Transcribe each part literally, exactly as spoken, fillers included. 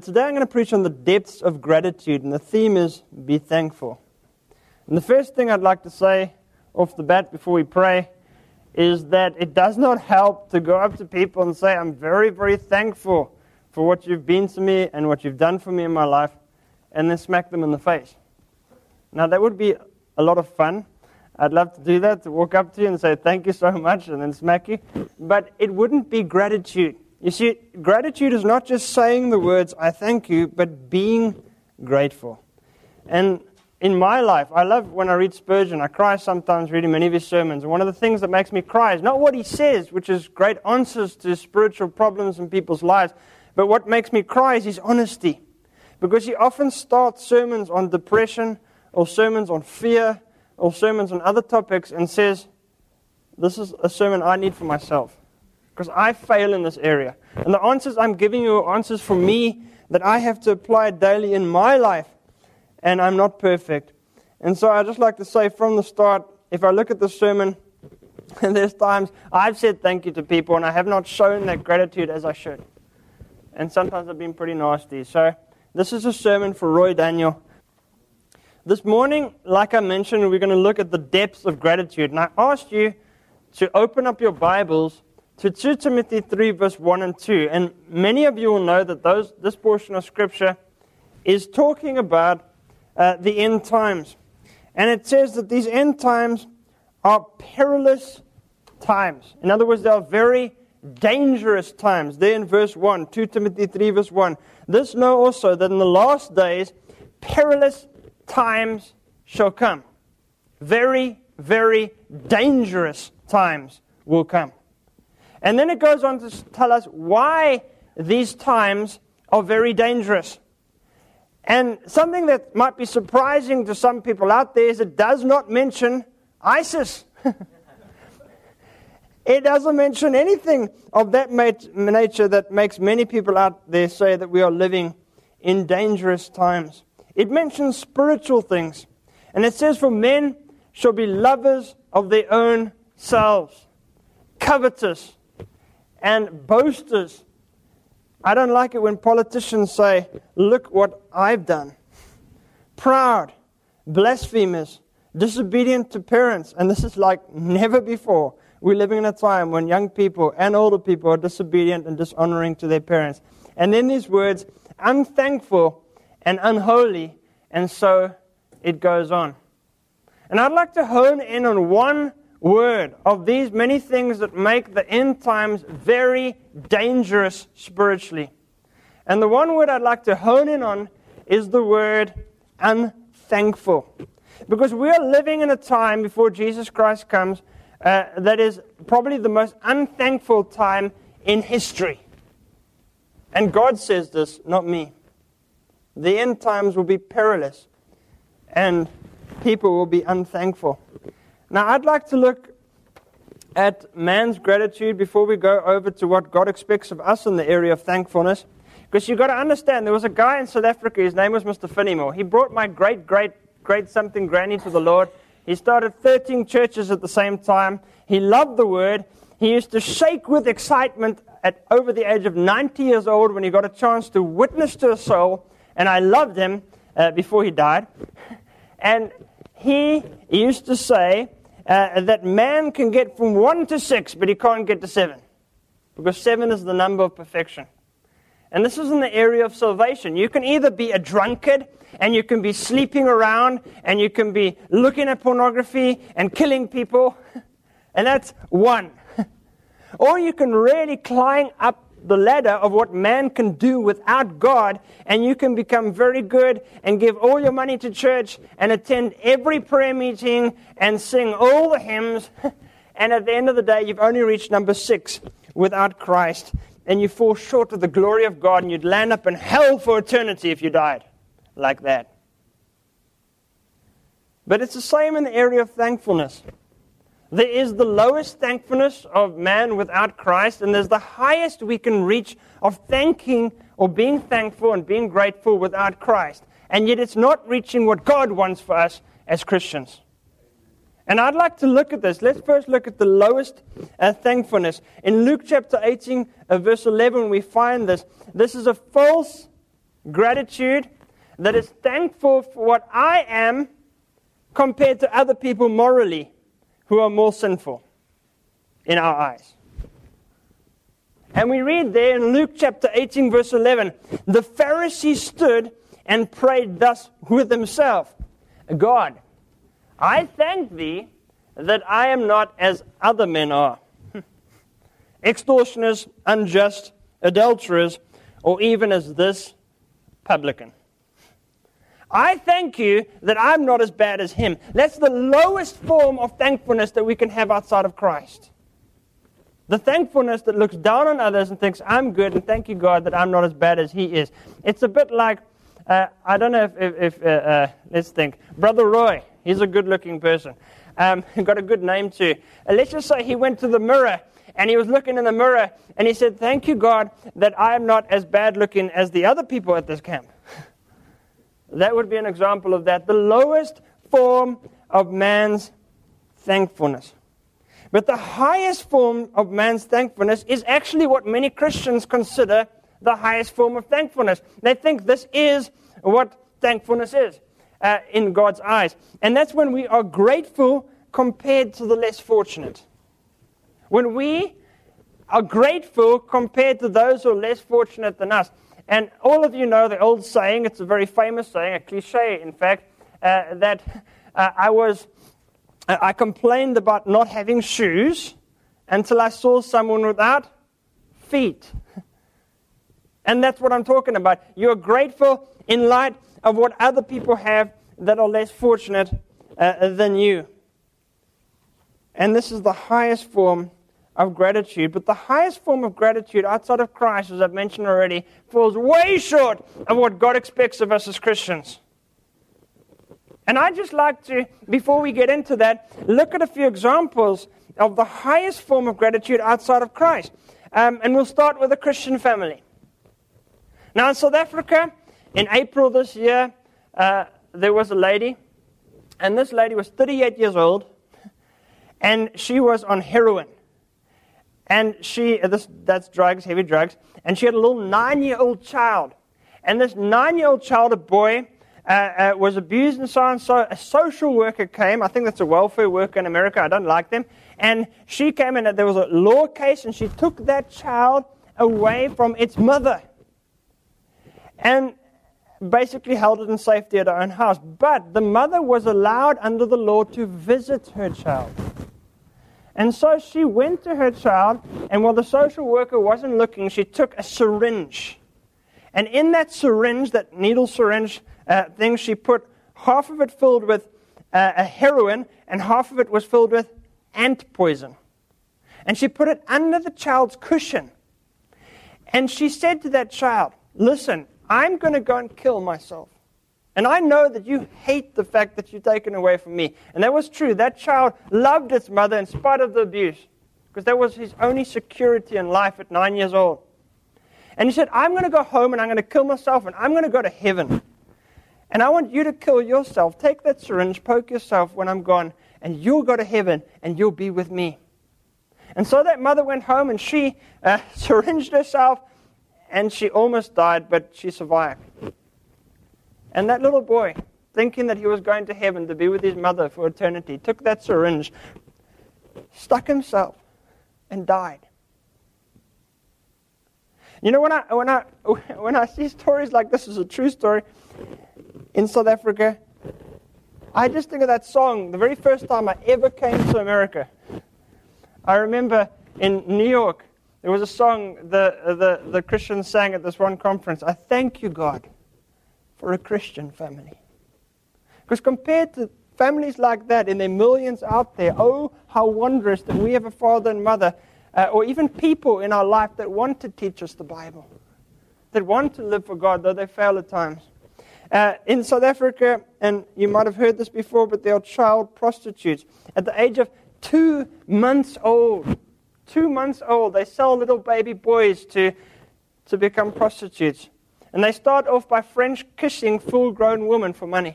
today I'm going to preach on the depths of gratitude, and the theme is be thankful. And the first thing I'd like to say off the bat before we pray is that it does not help to go up to people and say, I'm very, very thankful for what you've been to me and what you've done for me in my life, and then smack them in the face. Now, that would be a lot of fun. I'd love to do that, to walk up to you and say, thank you so much, and then smack you. But it wouldn't be gratitude. You see, gratitude is not just saying the words, I thank you, but being grateful. And in my life, I love when I read Spurgeon. I cry sometimes reading many of his sermons. And one of the things that makes me cry is not what he says, which is great answers to spiritual problems in people's lives, but what makes me cry is his honesty. Because he often starts sermons on depression, or sermons on fear, or sermons on other topics, and says, this is a sermon I need for myself, because I fail in this area. And the answers I'm giving you are answers for me that I have to apply daily in my life, and I'm not perfect. And so I just like to say from the start, if I look at the sermon, and there's times I've said thank you to people, and I have not shown that gratitude as I should. And sometimes I've been pretty nasty. So this is a sermon for Roy Daniel. This morning, like I mentioned, we're going to look at the depths of gratitude. And I asked you to open up your Bibles to Second Timothy three, verse one and two. And many of you will know that those this portion of Scripture is talking about uh, the end times. And it says that these end times are perilous times. In other words, they are very dangerous times. There in verse one, Second Timothy three, verse one. This know also that in the last days, perilous times shall come. Very, very dangerous times will come. And then it goes on to tell us why these times are very dangerous. And something that might be surprising to some people out there is it does not mention ISIS. It doesn't mention anything of that nature that makes many people out there say that we are living in dangerous times. It mentions spiritual things. And it says, for men shall be lovers of their own selves, covetous, and boasters. I don't like it when politicians say, look what I've done. Proud, blasphemers, disobedient to parents. And this is like never before. We're living in a time when young people and older people are disobedient and dishonoring to their parents. And then these words, unthankful and unholy, and so it goes on. And I'd like to hone in on one word of these many things that make the end times very dangerous spiritually. And the one word I'd like to hone in on is the word unthankful. Because we are living in a time before Jesus Christ comes uh, that is probably the most unthankful time in history. And God says this, not me. The end times will be perilous, and people will be unthankful. Now, I'd like to look at man's gratitude before we go over to what God expects of us in the area of thankfulness. Because you've got to understand, there was a guy in South Africa, his name was Mister Finnimore. He brought my great, great, great something granny to the Lord. He started thirteen churches at the same time. He loved the Word. He used to shake with excitement at over the age of ninety years old when he got a chance to witness to a soul. And I loved him uh, before he died. And he used to say uh, that man can get from one to six, but he can't get to seven. Because seven is the number of perfection. And this is in the area of salvation. You can either be a drunkard, and you can be sleeping around, and you can be looking at pornography and killing people. And that's one. Or you can really climb up the ladder of what man can do without God, and you can become very good and give all your money to church and attend every prayer meeting and sing all the hymns, and at the end of the day you've only reached number six without Christ, and you fall short of the glory of God, and you'd land up in hell for eternity if you died like that. But it's the same in the area of thankfulness. There is the lowest thankfulness of man without Christ, and there's the highest we can reach of thanking or being thankful and being grateful without Christ. And yet it's not reaching what God wants for us as Christians. And I'd like to look at this. Let's first look at the lowest uh, thankfulness. In Luke chapter eighteen, uh, verse eleven, we find this. This is a false gratitude that is thankful for what I am compared to other people morally who are more sinful in our eyes. And we read there in Luke chapter eighteen, verse eleven, the Pharisee stood and prayed thus with himself, God, I thank thee that I am not as other men are, extortioners, unjust, adulterers, or even as this publican. I thank you that I'm not as bad as him. That's the lowest form of thankfulness that we can have outside of Christ. The thankfulness that looks down on others and thinks, I'm good, and thank you, God, that I'm not as bad as he is. It's a bit like, uh, I don't know if, if, if uh, uh, let's think, Brother Roy, he's a good-looking person. Um, got a good name too. Uh, let's just say he went to the mirror, and he was looking in the mirror, and he said, thank you, God, that I am not as bad-looking as the other people at this camp. That would be an example of that. The lowest form of man's thankfulness. But the highest form of man's thankfulness is actually what many Christians consider the highest form of thankfulness. They think this is what thankfulness is uh, in God's eyes. And that's when we are grateful compared to the less fortunate. When we are grateful compared to those who are less fortunate than us. And all of you know the old saying, it's a very famous saying, a cliche in fact, uh, that uh, I was... I complained about not having shoes until I saw someone without feet. And that's what I'm talking about. You're grateful in light of what other people have that are less fortunate uh, than you. And this is the highest form of gratitude. But the highest form of gratitude outside of Christ, as I've mentioned already, falls way short of what God expects of us as Christians. And I'd just like to, before we get into that, look at a few examples of the highest form of gratitude outside of Christ. Um, and we'll start with a Christian family. Now in South Africa, in April this year, uh, there was a lady, and this lady was thirty-eight years old, and she was on heroin. And she, this that's drugs, heavy drugs, and she had a little nine-year-old child. And this nine-year-old child, a boy, Uh, uh, was abused and so on. So a social worker came. I think that's a welfare worker in America. I don't like them. And she came in and there was a law case, and she took that child away from its mother and basically held it in safety at her own house. But the mother was allowed under the law to visit her child. And so she went to her child, and while the social worker wasn't looking, she took a syringe. And in that syringe, that needle syringe, Uh, thing, she put half of it filled with uh, a heroin, and half of it was filled with ant poison. And she put it under the child's cushion. And she said to that child, listen, I'm going to go and kill myself. And I know that you hate the fact that you've taken away from me. And that was true. That child loved its mother in spite of the abuse, because that was his only security in life at nine years old. And he said, I'm going to go home and I'm going to kill myself and I'm going to go to heaven. And I want you to kill yourself. Take that syringe, poke yourself when I'm gone, and you'll go to heaven, and you'll be with me. And so that mother went home, and she uh, syringed herself, and she almost died, but she survived. And that little boy, thinking that he was going to heaven to be with his mother for eternity, took that syringe, stuck himself, and died. You know, when I when I when I see stories like this, is a true story. In South Africa, I just think of that song, the very first time I ever came to America. I remember in New York, there was a song the, the, the Christians sang at this one conference, I thank you, God, for a Christian family. Because compared to families like that, and there are millions out there, oh, how wondrous that we have a father and mother, uh, or even people in our life that want to teach us the Bible, that want to live for God, though they fail at times. Uh, in South Africa, and you might have heard this before, but there are child prostitutes. At the age of two months old, two months old, they sell little baby boys to, to become prostitutes. And they start off by French kissing full-grown women for money.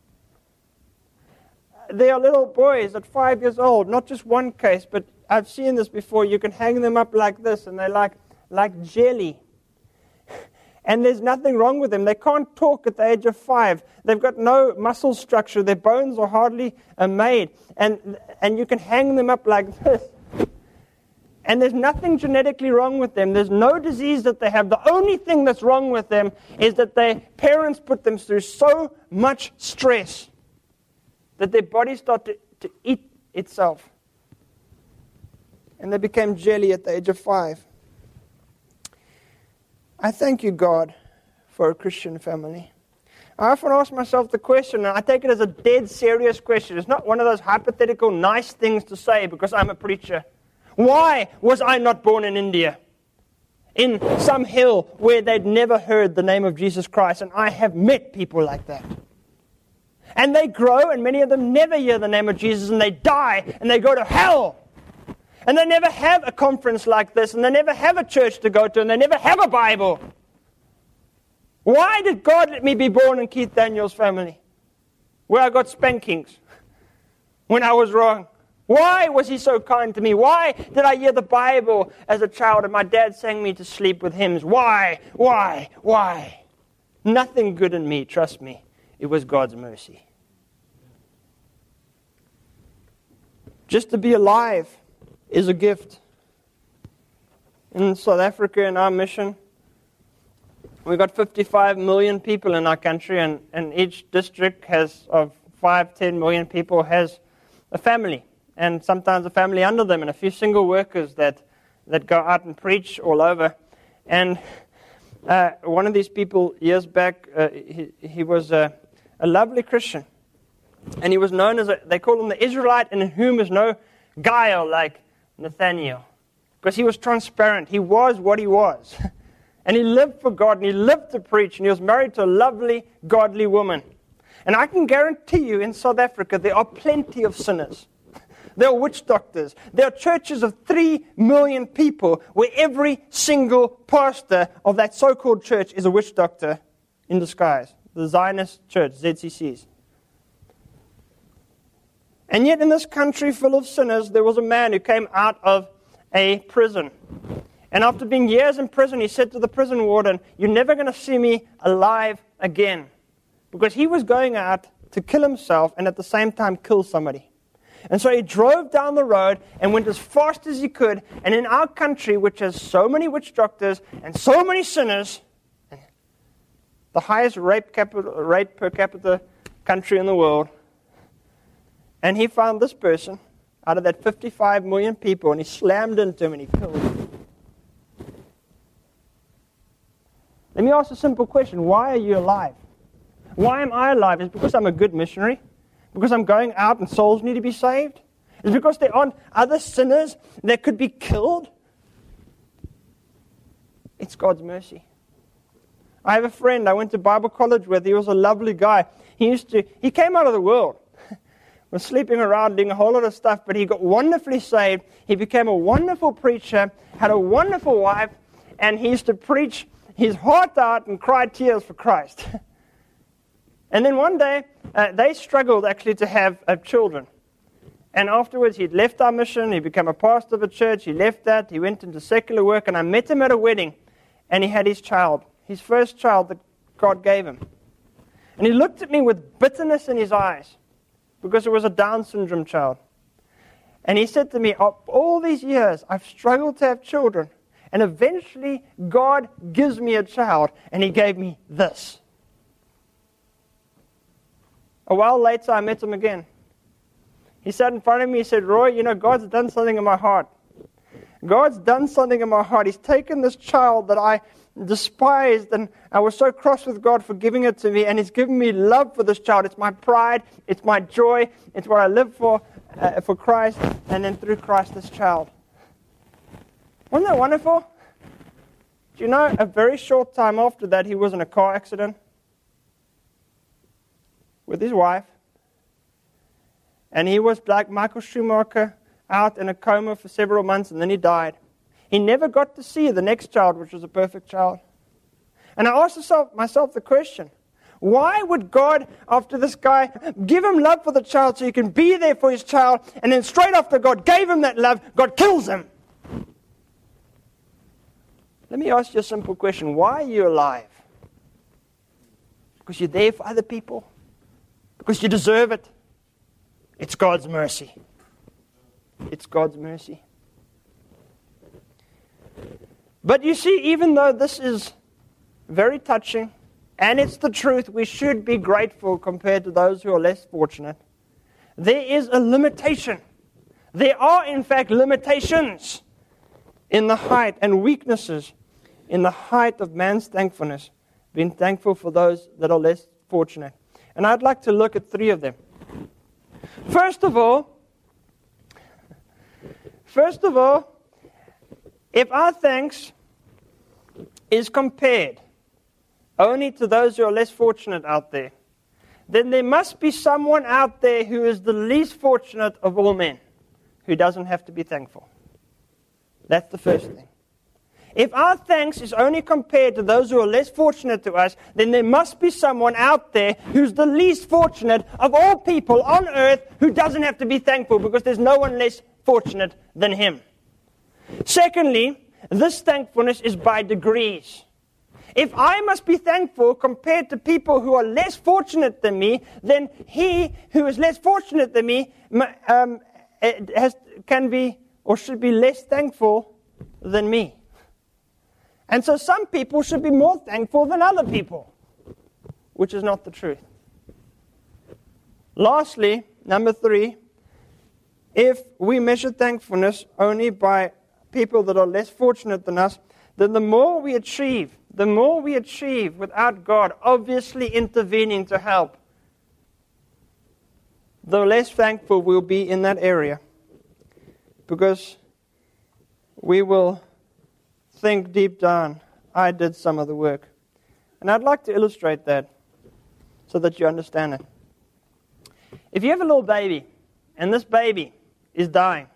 There are little boys at five years old, not just one case, but I've seen this before. You can hang them up like this, and they're like, like jelly. And there's nothing wrong with them. They can't talk at the age of five. They've got no muscle structure. Their bones are hardly uh, made. And, and you can hang them up like this. And there's nothing genetically wrong with them. There's no disease that they have. The only thing that's wrong with them is that their parents put them through so much stress that their body started to, to eat itself. And they became jelly at the age of five. I thank you, God, for a Christian family. I often ask myself the question, and I take it as a dead serious question. It's not one of those hypothetical nice things to say because I'm a preacher. Why was I not born in India? In some hill where they'd never heard the name of Jesus Christ, and I have met people like that. And they grow, and many of them never hear the name of Jesus, and they die, and they go to hell. And they never have a conference like this, and they never have a church to go to, and they never have a Bible. Why did God let me be born in Keith Daniels' family, where I got spankings when I was wrong? Why was He so kind to me? Why did I hear the Bible as a child, and my dad sang me to sleep with hymns? Why? Why? Why? Nothing good in me, trust me. It was God's mercy. Just to be alive is a gift. In South Africa, in our mission, we've got fifty-five million people in our country, and, and each district has of five, ten million people has a family, and sometimes a family under them, and a few single workers that, that go out and preach all over. And uh, one of these people, years back, uh, he, he was a, a lovely Christian, and he was known as, a, they call him the Israelite in whom is no guile, like Nathaniel, because he was transparent. He was what he was. And he lived for God, and he lived to preach, and he was married to a lovely, godly woman. And I can guarantee you, in South Africa, there are plenty of sinners. There are witch doctors. There are churches of three million people where every single pastor of that so-called church is a witch doctor in disguise. The Zionist church, Z C Cs. And yet in this country full of sinners, there was a man who came out of a prison. And after being years in prison, he said to the prison warden, "You're never going to see me alive again." Because he was going out to kill himself and at the same time kill somebody. And so he drove down the road and went as fast as he could. And in our country, which has so many witch doctors and so many sinners, the highest rape, capital, rate per capita country in the world, and he found this person out of that fifty-five million people, and he slammed into him and he killed him. Let me ask a simple question. Why are you alive? Why am I alive? Is it because I'm a good missionary? Because I'm going out and souls need to be saved? Is it because there aren't other sinners that could be killed? It's God's mercy. I have a friend I went to Bible college with. He was a lovely guy. He used to, he came out of the world. Was sleeping around, doing a whole lot of stuff, but he got wonderfully saved. He became a wonderful preacher, had a wonderful wife, and he used to preach his heart out and cry tears for Christ. And then one day, uh, they struggled actually to have uh, children. And afterwards, he'd left our mission. He became a pastor of a church. He left that. He went into secular work. And I met him at a wedding. And he had his child, his first child that God gave him. And he looked at me with bitterness in his eyes because it was a Down syndrome child. And he said to me, all these years, I've struggled to have children. And eventually, God gives me a child. And He gave me this. A while later, I met him again. He sat in front of me, he said, "Roy, you know, God's done something in my heart. God's done something in my heart. He's taken this child that I despised, and I was so cross with God for giving it to me, and He's given me love for this child. It's my pride, it's my joy, it's what I live for, uh, for Christ, and then through Christ, this child." Wasn't that wonderful? Do you know, a very short time after that, he was in a car accident with his wife. And he was like Michael Schumacher, out in a coma for several months, and then he died. He never got to see the next child, which was a perfect child. And I asked myself, myself the question, why would God, after this guy, give him love for the child so he can be there for his child, and then straight after God gave him that love, God kills him? Let me ask you a simple question. Why are you alive? Because you're there for other people? Because you deserve it? It's God's mercy. It's God's mercy. But you see, even though this is very touching, and it's the truth, we should be grateful compared to those who are less fortunate, there is a limitation. There are, in fact, limitations in the height and weaknesses in the height of man's thankfulness, being thankful for those that are less fortunate. And I'd like to look at three of them. First of all, first of all, if our thanks is compared only to those who are less fortunate out there, then there must be someone out there who is the least fortunate of all men, who doesn't have to be thankful. That's the first thing. If our thanks is only compared to those who are less fortunate to us, then there must be someone out there who's the least fortunate of all people on earth who doesn't have to be thankful, because there's no one less fortunate than him. Secondly, this thankfulness is by degrees. If I must be thankful compared to people who are less fortunate than me, then he who is less fortunate than me um, has, can be or should be less thankful than me. And so some people should be more thankful than other people, which is not the truth. Lastly, number three, if we measure thankfulness only by people that are less fortunate than us, then the more we achieve, the more we achieve without God obviously intervening to help, the less thankful we'll be in that area. Because we will think deep down, I did some of the work. And I'd like to illustrate that so that you understand it. If you have a little baby, and this baby is dying,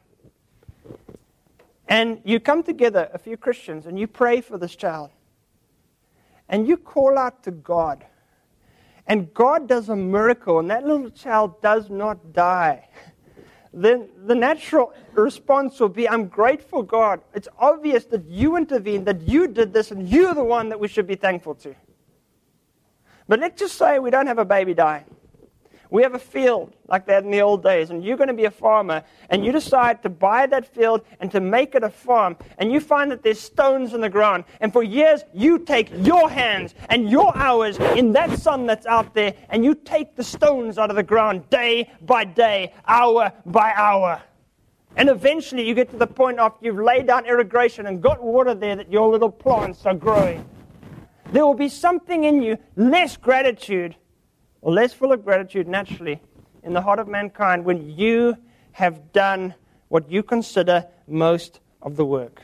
and you come together, a few Christians, and you pray for this child, and you call out to God, and God does a miracle, and that little child does not die, then the natural response will be, I'm grateful, God. It's obvious that you intervened, that you did this, and you're the one that we should be thankful to. But let's just say we don't have a baby dying. We have a field like that in the old days, and you're going to be a farmer, and you decide to buy that field and to make it a farm, and you find that there's stones in the ground, and for years you take your hands and your hours in that sun that's out there, and you take the stones out of the ground day by day, hour by hour. And eventually you get to the point after you've laid down irrigation and got water there that your little plants are growing. There will be something in you, less gratitude, or less full of gratitude naturally in the heart of mankind when you have done what you consider most of the work.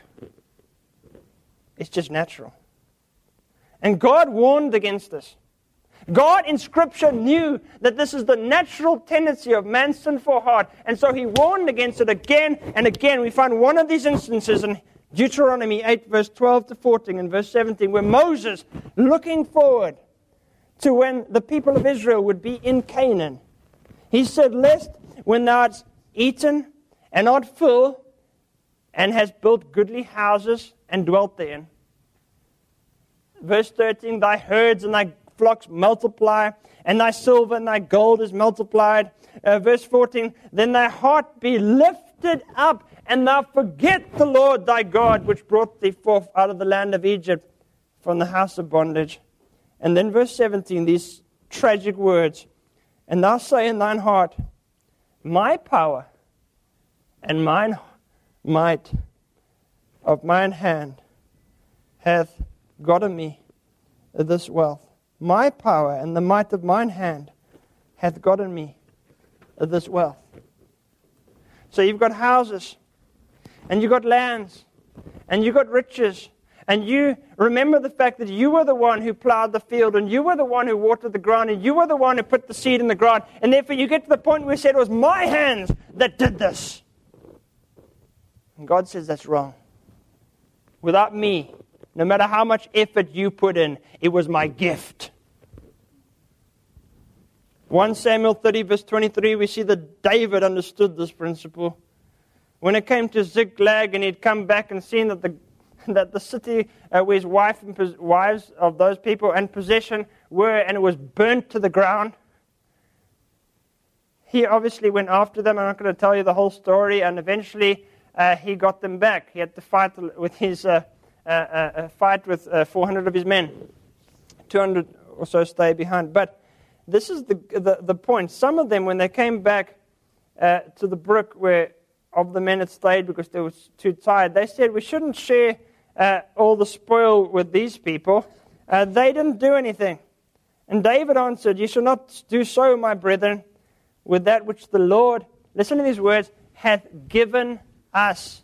It's just natural. And God warned against this. God in Scripture knew that this is the natural tendency of man's sinful heart, and so He warned against it again and again. We find one of these instances in Deuteronomy eight, verse twelve to fourteen, and verse seventeen, where Moses, looking forward to when the people of Israel would be in Canaan, he said, lest when thou hast eaten and art full, and hast built goodly houses and dwelt therein. Verse thirteen, thy herds and thy flocks multiply, and thy silver and thy gold is multiplied. Uh, verse fourteen, then thy heart be lifted up, and thou forget the Lord thy God, which brought thee forth out of the land of Egypt from the house of bondage. And then verse seventeen, these tragic words, and thou say in thine heart, my power and mine might of mine hand hath gotten me this wealth. My power and the might of mine hand hath gotten me this wealth. So you've got houses, and you've got lands, and you've got riches, and you remember the fact that you were the one who plowed the field, and you were the one who watered the ground, and you were the one who put the seed in the ground, and therefore you get to the point where you said it was my hands that did this. And God says that's wrong. Without me, no matter how much effort you put in, it was my gift. First Samuel thirty, verse twenty-three, we see that David understood this principle. When it came to Ziklag, and he'd come back and seen that the that the city uh, where his wife and pos- wives of those people and possession were, and it was burnt to the ground. He obviously went after them. I'm not going to tell you the whole story, and eventually uh, he got them back. He had to fight with his uh, uh, uh, fight with uh, four hundred of his men. two hundred or so stay behind. But this is the the, the point. Some of them, when they came back uh, to the brook where of the men had stayed because they were too tired, they said, we shouldn't share uh, all the spoil with these people. Uh, they didn't do anything. And David answered, you shall not do so, my brethren, with that which the Lord, listen to these words, hath given us.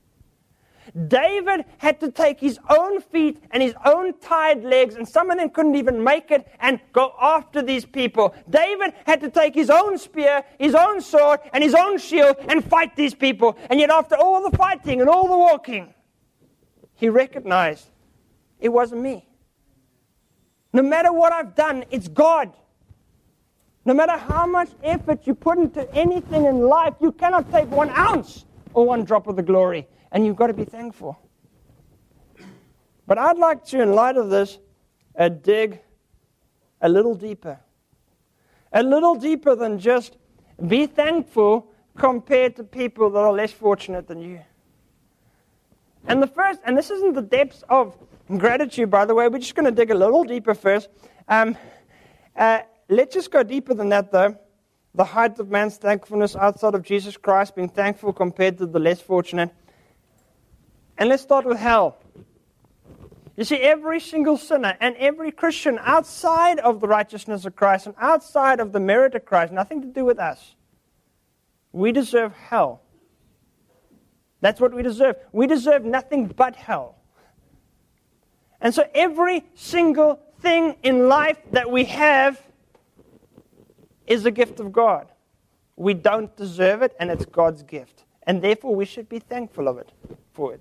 David had to take his own feet and his own tired legs, and some of them couldn't even make it, and go after these people. David had to take his own spear, his own sword, and his own shield and fight these people. And yet after all the fighting and all the walking, he recognized it wasn't me. No matter what I've done, it's God. No matter how much effort you put into anything in life, you cannot take one ounce or one drop of the glory. And you've got to be thankful. But I'd like to, in light of this, uh, dig a little deeper. A little deeper than just be thankful compared to people that are less fortunate than you. And the first, and this isn't the depths of gratitude, by the way. We're just going to dig a little deeper first. Um, uh, let's just go deeper than that, though. The height of man's thankfulness outside of Jesus Christ, being thankful compared to the less fortunate. And let's start with hell. You see, every single sinner and every Christian outside of the righteousness of Christ and outside of the merit of Christ, nothing to do with us, we deserve hell. That's what we deserve. We deserve nothing but hell. And so every single thing in life that we have is a gift of God. We don't deserve it, and it's God's gift. And therefore, we should be thankful of it, for it.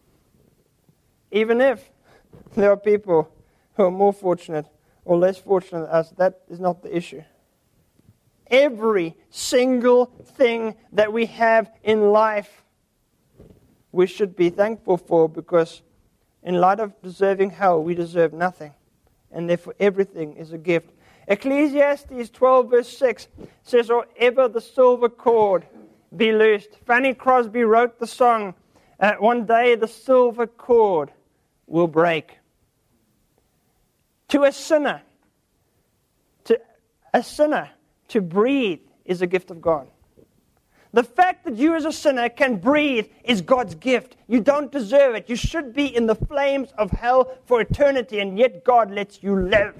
Even if there are people who are more fortunate or less fortunate than us, that is not the issue. Every single thing that we have in life, we should be thankful for, because in light of deserving hell, we deserve nothing. And therefore, everything is a gift. Ecclesiastes twelve verse six says, or ever the silver cord be loosed. Fanny Crosby wrote the song, uh, one day the silver cord will break. To a sinner, to a sinner, to breathe is a gift of God. The fact that you as a sinner can breathe is God's gift. You don't deserve it. You should be in the flames of hell for eternity, and yet God lets you live.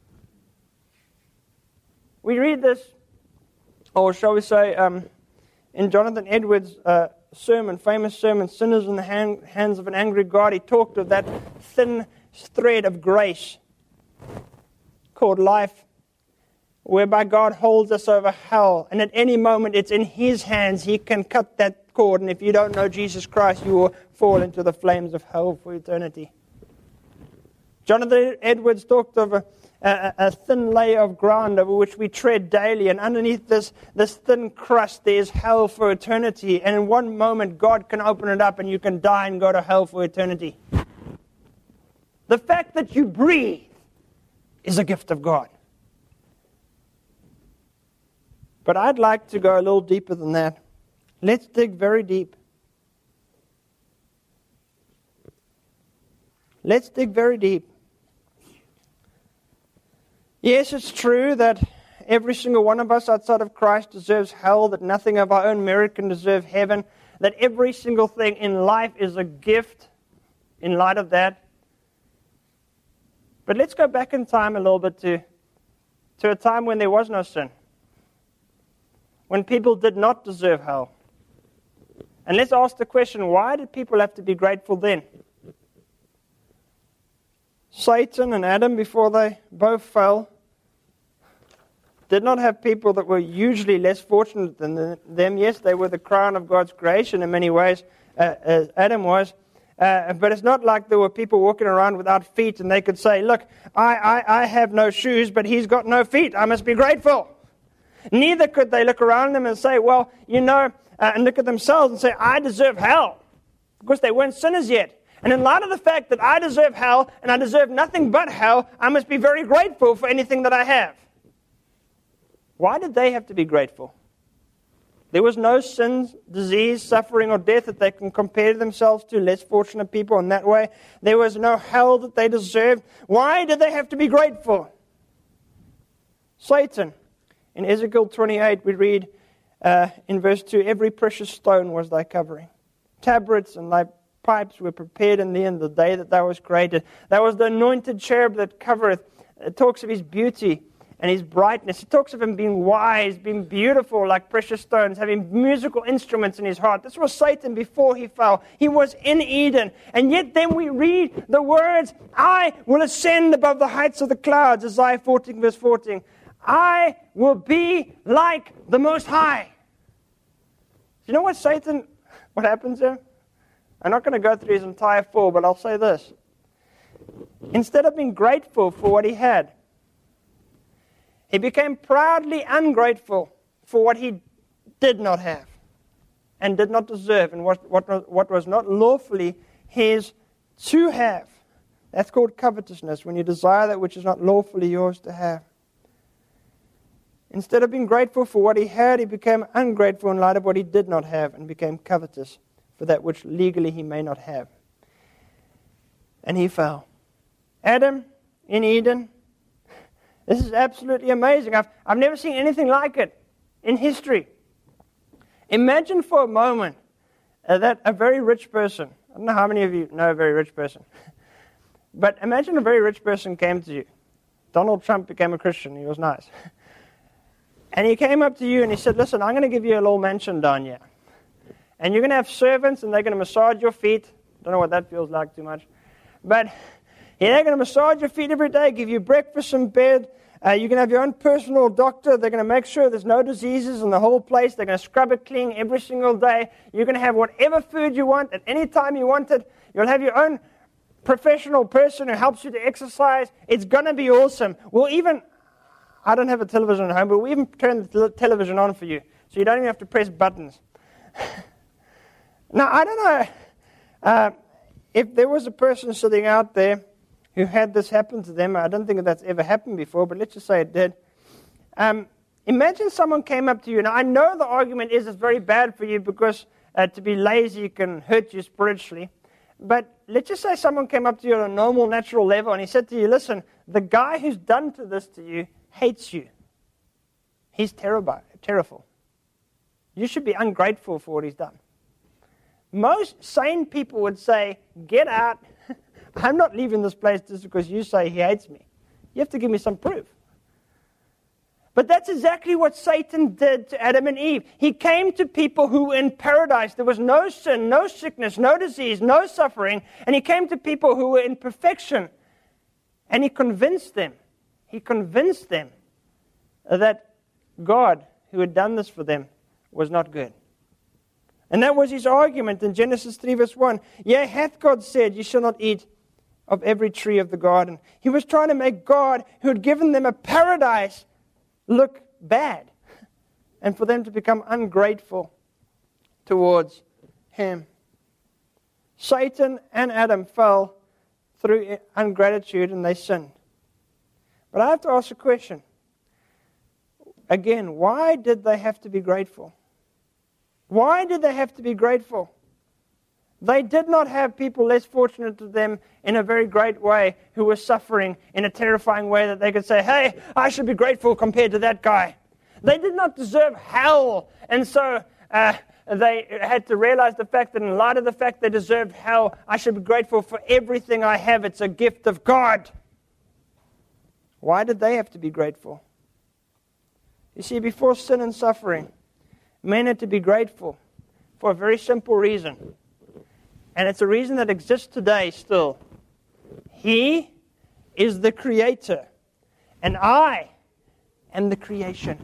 We read this, or shall we say, um, in Jonathan Edwards' uh, sermon, famous sermon, Sinners in the hand, Hands of an Angry God. He talked of that thin thread of grace called life, whereby God holds us over hell. And at any moment, it's in His hands. He can cut that cord. And if you don't know Jesus Christ, you will fall into the flames of hell for eternity. Jonathan Edwards talked of a, a, a thin layer of ground over which we tread daily. And underneath this, this thin crust, there is hell for eternity. And in one moment, God can open it up and you can die and go to hell for eternity. The fact that you breathe is a gift of God. But I'd like to go a little deeper than that. Let's dig very deep. Let's dig very deep. Yes, it's true that every single one of us outside of Christ deserves hell, that nothing of our own merit can deserve heaven, that every single thing in life is a gift in light of that. But let's go back in time a little bit to, to a time when there was no sin, when people did not deserve hell. And let's ask the question, why did people have to be grateful then? Satan and Adam, before they both fell, did not have people that were usually less fortunate than them. Yes, they were the crown of God's creation in many ways, uh, as Adam was. Uh, but it's not like there were people walking around without feet and they could say, look, I, I, I have no shoes, but he's got no feet. I must be grateful. Neither could they look around them and say, well, you know, uh, and look at themselves and say, I deserve hell, because they weren't sinners yet. And in light of the fact that I deserve hell and I deserve nothing but hell, I must be very grateful for anything that I have. Why did they have to be grateful? There was no sin, disease, suffering, or death that they can compare themselves to less fortunate people in that way. There was no hell that they deserved. Why did they have to be grateful? Satan. In Ezekiel twenty-eight, we read uh, in verse two, every precious stone was thy covering. Tabrets and thy pipes were prepared in thee in the day that thou was created. That was the anointed cherub that covereth. It talks of his beauty and his brightness. It talks of him being wise, being beautiful like precious stones, having musical instruments in his heart. This was Satan before he fell. He was in Eden. And yet then we read the words, I will ascend above the heights of the clouds, Isaiah fourteen verse fourteen. I will be like the Most High. Do you know what Satan, what happens there? I'm not going to go through his entire fall, but I'll say this. Instead of being grateful for what he had, he became proudly ungrateful for what he did not have and did not deserve and what, what, what was not lawfully his to have. That's called covetousness, when you desire that which is not lawfully yours to have. Instead of being grateful for what he had, he became ungrateful in light of what he did not have and became covetous for that which legally he may not have. And he fell. Adam in Eden. This is absolutely amazing. I've, I've never seen anything like it in history. Imagine for a moment uh, that a very rich person, I don't know how many of you know a very rich person, but imagine a very rich person came to you. Donald Trump became a Christian. He was nice. And he came up to you and he said, listen, I'm going to give you a little mansion down here. And you're going to have servants and they're going to massage your feet. Don't know what that feels like too much. But yeah, they're going to massage your feet every day, give you breakfast in bed. Uh, you can have your own personal doctor. They're going to make sure there's no diseases in the whole place. They're going to scrub it clean every single day. You're going to have whatever food you want at any time you want it. You'll have your own professional person who helps you to exercise. It's going to be awesome. We'll even, I don't have a television at home, but we'll even turn the television on for you. So you don't even have to press buttons. Now, I don't know uh, if there was a person sitting out there who had this happen to them. I don't think that's ever happened before, but let's just say it did. Um, imagine someone came up to you. Now, I know the argument is it's very bad for you because uh, to be lazy can hurt you spiritually. But let's just say someone came up to you on a normal, natural level, and he said to you, listen, the guy who's done to this to you hates you. He's terrible, terrible. You should be ungrateful for what he's done. Most sane people would say, get out. I'm not leaving this place just because you say he hates me. You have to give me some proof. But that's exactly what Satan did to Adam and Eve. He came to people who were in paradise. There was no sin, no sickness, no disease, no suffering. And he came to people who were in perfection. And he convinced them. He convinced them that God, who had done this for them, was not good. And that was his argument in Genesis three verse one. Yea, hath God said, ye shall not eat of every tree of the garden. He was trying to make God, who had given them a paradise, look bad. And for them to become ungrateful towards him. Satan and Adam fell through ingratitude and they sinned. But I have to ask a question. Again, why did they have to be grateful? Why did they have to be grateful? They did not have people less fortunate to them in a very great way who were suffering in a terrifying way that they could say, hey, I should be grateful compared to that guy. They did not deserve hell. And so uh, they had to realize the fact that in light of the fact they deserved hell, I should be grateful for everything I have. It's a gift of God. Why did they have to be grateful? You see, before sin and suffering, men had to be grateful for a very simple reason. And it's a reason that exists today still. He is the creator, and I am the creation.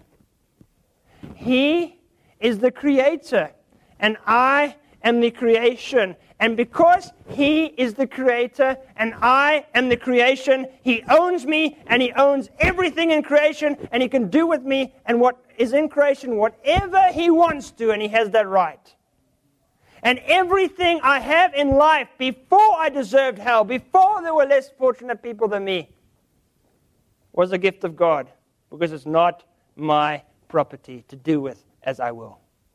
He is the creator, and I am the creation. And because he is the creator, and I am the creation, he owns me, and he owns everything in creation, and he can do with me and what is in creation whatever he wants to, and he has that right. And everything I have in life before I deserved hell, before there were less fortunate people than me, was a gift of God, because it's not my property to do with as I will.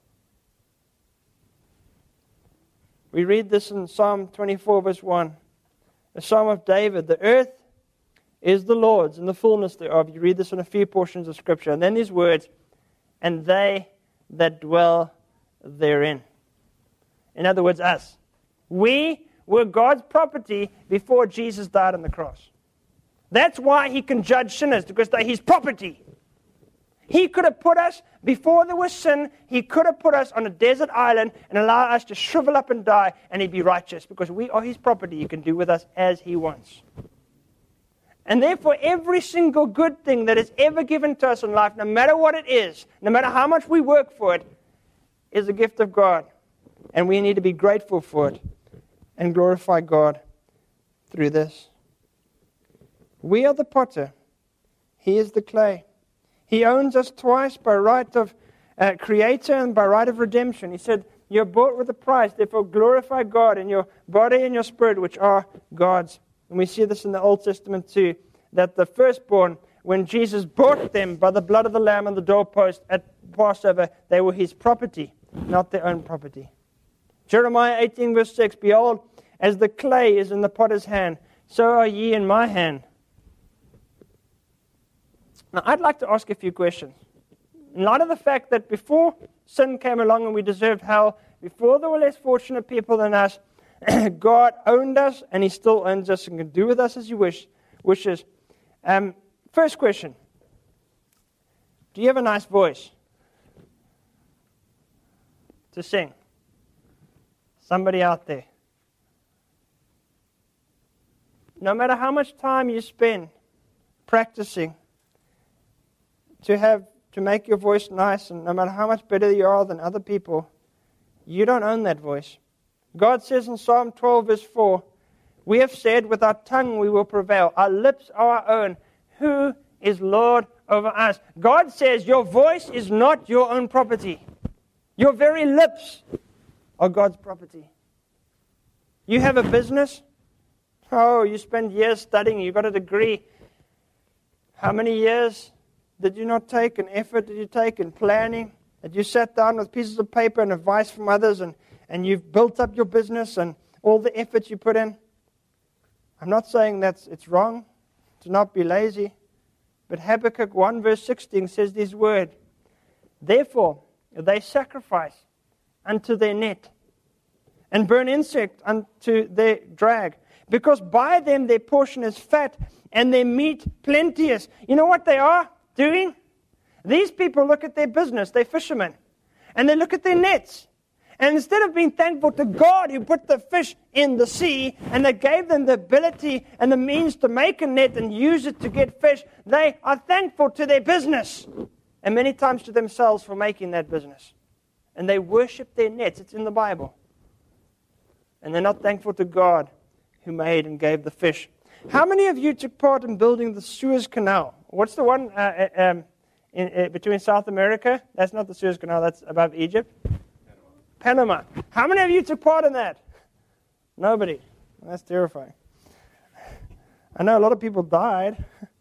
We read this in Psalm twenty-four, verse one. The Psalm of David. The earth is the Lord's and the fullness thereof. You read this in a few portions of Scripture. And then these words, and they that dwell therein. In other words, us. We were God's property before Jesus died on the cross. That's why He can judge sinners, because they're His property. He could have put us, before there was sin, He could have put us on a desert island and allowed us to shrivel up and die, and He'd be righteous, because we are His property. He can do with us as He wants. And therefore, every single good thing that is ever given to us in life, no matter what it is, no matter how much we work for it, is a gift of God. And we need to be grateful for it and glorify God through this. We are the potter. He is the clay. He owns us twice by right of uh, creator and by right of redemption. He said, you're bought with a price, therefore glorify God in your body and your spirit, which are God's. And we see this in the Old Testament too, that the firstborn, when Jesus bought them by the blood of the Lamb on the doorpost at Passover, they were His property, not their own property. Jeremiah eighteen, verse six, behold, as the clay is in the potter's hand, so are ye in my hand. Now, I'd like to ask a few questions. In light of the fact that before sin came along and we deserved hell, before there were less fortunate people than us, God owned us, and He still owns us and can do with us as He wish, wishes. Um, first question. Do you have a nice voice to sing? Somebody out there. No matter how much time you spend practicing to have to make your voice nice, and no matter how much better you are than other people, you don't own that voice. God says in Psalm twelve, verse four, we have said, with our tongue we will prevail. Our lips are our own. Who is Lord over us? God says your voice is not your own property. Your very lips are God's property. You have a business. Oh, you spend years studying. You got a degree. How many years did you not take, and effort did you take in planning? That you sat down with pieces of paper and advice from others, and, and you've built up your business and all the effort you put in? I'm not saying that it's wrong to not be lazy, but Habakkuk one verse sixteen says these words, therefore they sacrifice unto their net, and burn insect unto their drag, because by them their portion is fat, and their meat plenteous. You know what they are doing? These people look at their business, they're fishermen, and they look at their nets. And instead of being thankful to God who put the fish in the sea and that gave them the ability and the means to make a net and use it to get fish, they are thankful to their business and many times to themselves for making that business. And they worship their nets. It's in the Bible. And they're not thankful to God who made and gave the fish. How many of you took part in building the Suez Canal? What's the one uh, um, in, uh, between South America? That's not the Suez Canal, that's above Egypt. Panama. How many of you took part in that? Nobody. That's terrifying. I know a lot of people died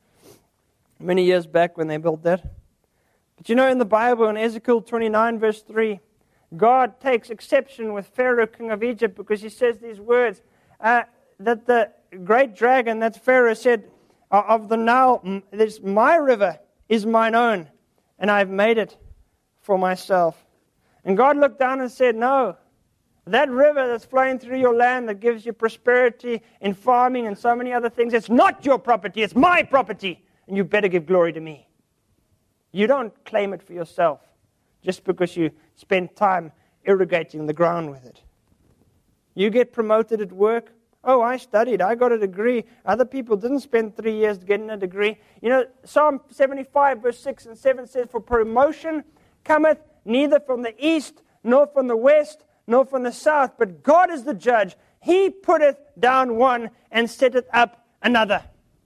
many years back when they built that. But you know, in the Bible, in Ezekiel twenty-nine, verse three, God takes exception with Pharaoh, king of Egypt, because he says these words, uh, that the great dragon, that's Pharaoh, said, of the Nile, this my river is mine own, and I've made it for myself. And God looked down and said, no, that river that's flowing through your land that gives you prosperity in farming and so many other things, it's not your property, it's my property, and you better give glory to me. You don't claim it for yourself just because you spend time irrigating the ground with it. You get promoted at work. Oh, I studied, I got a degree. Other people didn't spend three years getting a degree. You know, Psalm seventy-five, verse six and seven says, for promotion cometh neither from the east, nor from the west, nor from the south, but God is the judge. He putteth down one and setteth up another.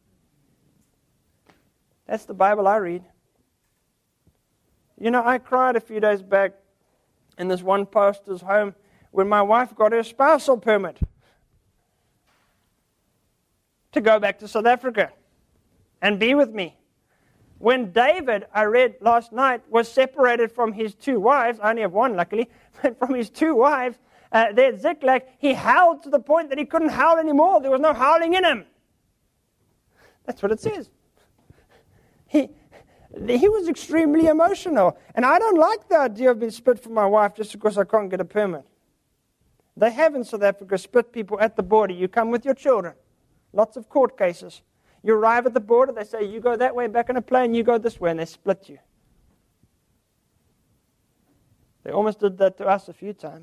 That's the Bible I read. You know, I cried a few days back in this one pastor's home when my wife got her spousal permit to go back to South Africa and be with me. When David, I read last night, was separated from his two wives, I only have one luckily, but from his two wives, uh, there at Ziklag, he howled to the point that he couldn't howl anymore. There was no howling in him. That's what it says. He, he was extremely emotional. And I don't like the idea of being split from my wife just because I can't get a permit. They have in South Africa split people at the border. You come with your children. Lots of court cases. You arrive at the border, they say, you go that way back in a plane, you go this way, and they split you. They almost did that to us a few times.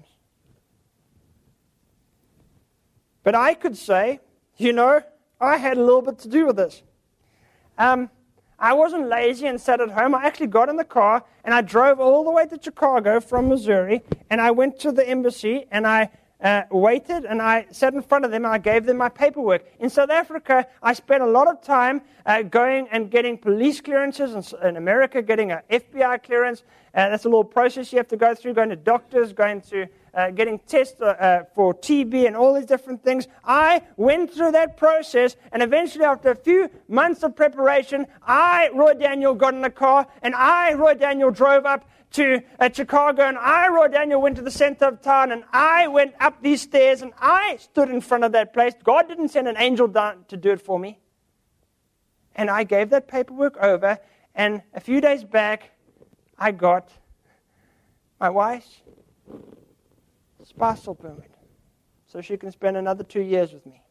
But I could say, you know, I had a little bit to do with this. Um, I wasn't lazy and sat at home. I actually got in the car, and I drove all the way to Chicago from Missouri, and I went to the embassy, and I Uh, waited, and I sat in front of them, and I gave them my paperwork. In South Africa, I spent a lot of time uh, going and getting police clearances, and in America, getting an F B I clearance. Uh, that's a little process you have to go through, going to doctors, going to uh, getting tests uh, uh, for T B and all these different things. I went through that process, and eventually, after a few months of preparation, I, Roy Daniel, got in the car, and I, Roy Daniel, drove up to uh, Chicago, and I, Roy Daniel, went to the center of town, and I went up these stairs, and I stood in front of that place. God didn't send an angel down to do it for me. And I gave that paperwork over, and a few days back, I got my wife's spousal permit, so she can spend another two years with me.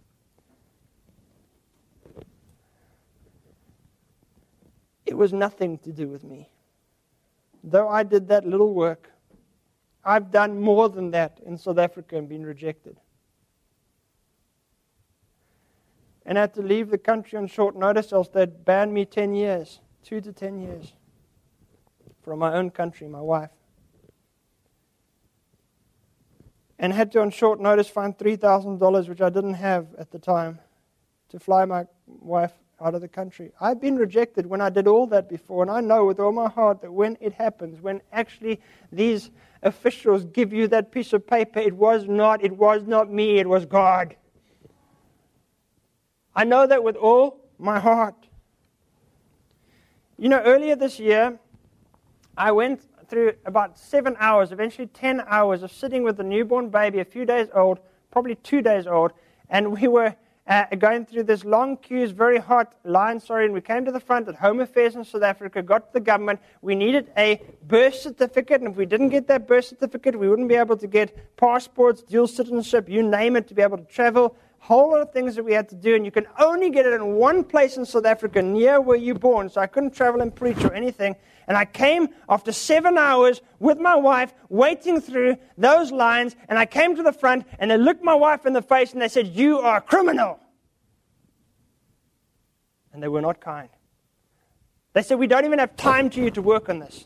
It was nothing to do with me. Though I did that little work, I've done more than that in South Africa and been rejected. And I had to leave the country on short notice, else they'd ban me ten years, two to ten years, from my own country, my wife. And had to, on short notice, find three thousand dollars, which I didn't have at the time, to fly my wife out of the country. I've been rejected when I did all that before, and I know with all my heart that when it happens, when actually these officials give you that piece of paper, it was not, it was not me, it was God. I know that with all my heart. You know, earlier this year, I went through about seven hours, eventually ten hours of sitting with a newborn baby, a few days old, probably two days old, and we were Uh, going through this long queues, very hot line, sorry, and we came to the front at Home Affairs in South Africa, got to the government. We needed a birth certificate, and if we didn't get that birth certificate, we wouldn't be able to get passports, dual citizenship, you name it, to be able to travel. Whole lot of things that we had to do, and you can only get it in one place in South Africa, near where you're born, so I couldn't travel and preach or anything. And I came after seven hours with my wife, waiting through those lines, and I came to the front, and they looked my wife in the face, and they said, "You are a criminal." And they were not kind. They said, "We don't even have time to you to work on this."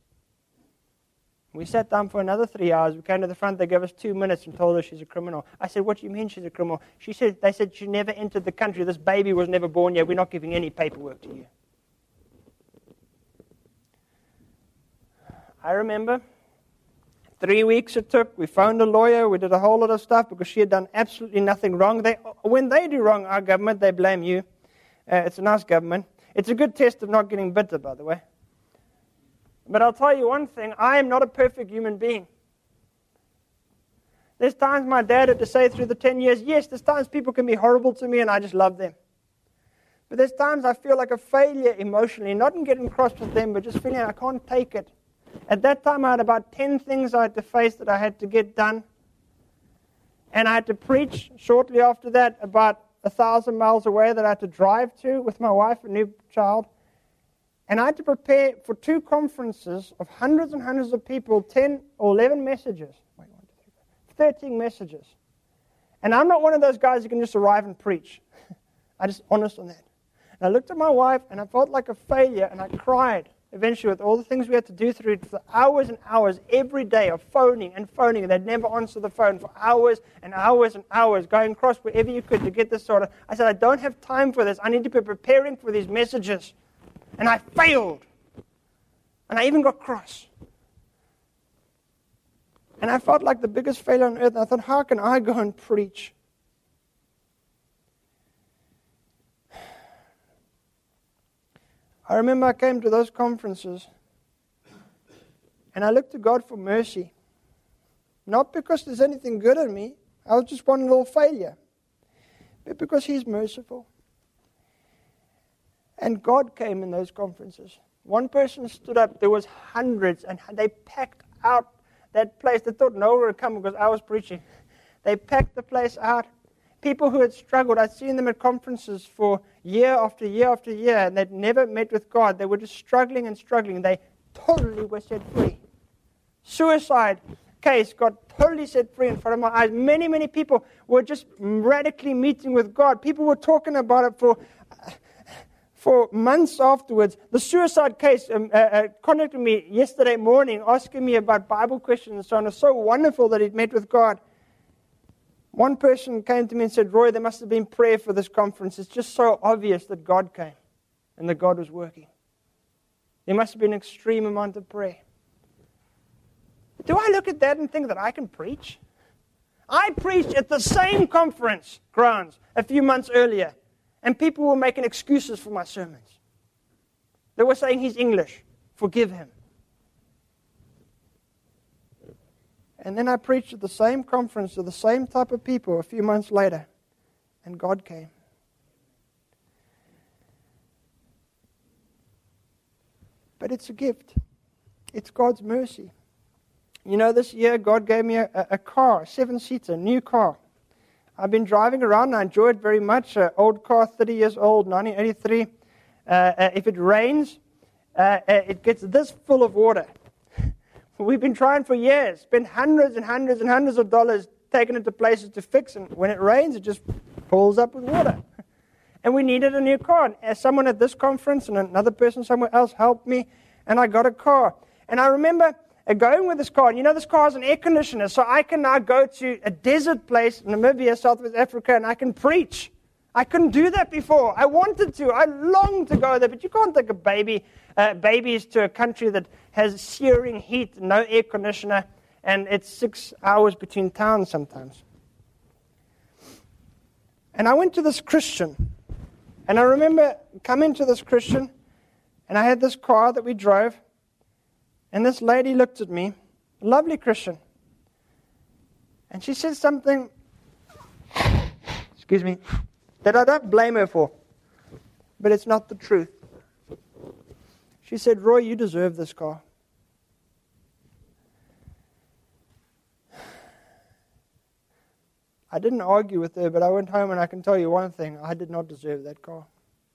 We sat down for another three hours. We came to the front. They gave us two minutes and told her she's a criminal. I said, "What do you mean she's a criminal?" She said, "They said she never entered the country. This baby was never born yet. We're not giving any paperwork to you." I remember three weeks it took. We found a lawyer. We did a whole lot of stuff because she had done absolutely nothing wrong. They, when they do wrong, our government, they blame you. Uh, it's a nice government. It's a good test of not getting bitter, by the way. But I'll tell you one thing, I am not a perfect human being. There's times my dad had to say through the ten years, yes, there's times people can be horrible to me and I just love them. But there's times I feel like a failure emotionally, not in getting cross with them, but just feeling I can't take it. At that time I had about ten things I had to face that I had to get done. And I had to preach shortly after that about a thousand miles away that I had to drive to with my wife, a new child. And I had to prepare for two conferences of hundreds and hundreds of people, ten or eleven messages. Wait, one, two, three, four, thirteen messages. And I'm not one of those guys who can just arrive and preach. I'm just honest on that. And I looked at my wife, and I felt like a failure, and I cried. Eventually, with all the things we had to do through it for hours and hours every day of phoning and phoning, and they'd never answer the phone for hours and hours and hours, going across wherever you could to get this sorted. I said, I don't have time for this. I need to be preparing for these messages. And I failed. And I even got cross. And I felt like the biggest failure on earth. And I thought, how can I go and preach? I remember I came to those conferences and I looked to God for mercy. Not because there's anything good in me. I was just one little failure. But because He's merciful. And God came in those conferences. One person stood up. There was hundreds, and they packed out that place. They thought no one would come because I was preaching. They packed the place out. People who had struggled, I'd seen them at conferences for year after year after year, and they'd never met with God. They were just struggling and struggling. They totally were set free. Suicide case got totally set free in front of my eyes. Many, many people were just radically meeting with God. People were talking about it for for months afterwards. The suicide case um, uh, uh, contacted me yesterday morning, asking me about Bible questions and so on. It was so wonderful that he'd met with God. One person came to me and said, Roy, there must have been prayer for this conference. It's just so obvious that God came and that God was working. There must have been an extreme amount of prayer. Do I look at that and think that I can preach? I preached at the same conference grounds a few months earlier, and people were making excuses for my sermons. They were saying he's English. Forgive him. And then I preached at the same conference to the same type of people a few months later, and God came. But it's a gift. It's God's mercy. You know, this year God gave me a, a car, a seven-seater, new car. I've been driving around and I enjoy it very much. An old car, thirty years old, nineteen eighty-three. Uh, uh, if it rains, uh, uh, it gets this full of water. We've been trying for years, spent hundreds and hundreds and hundreds of dollars taking it to places to fix, and when it rains, it just pulls up with water. And we needed a new car. And as someone at this conference and another person somewhere else helped me, and I got a car. And I remember going with this car, and you know this car has an air conditioner, so I can now go to a desert place, Namibia, Southwest Africa, and I can preach. I couldn't do that before. I wanted to. I longed to go there, but you can't take a baby, uh, babies to a country that has searing heat, no air conditioner, and it's six hours between towns sometimes. And I went to this Christian, and I remember coming to this Christian, and I had this car that we drove, and this lady looked at me, a lovely Christian, and she said something, excuse me, that I don't blame her for, but it's not the truth. She said, Roy, you deserve this car. I didn't argue with her, but I went home and I can tell you one thing, I did not deserve that car.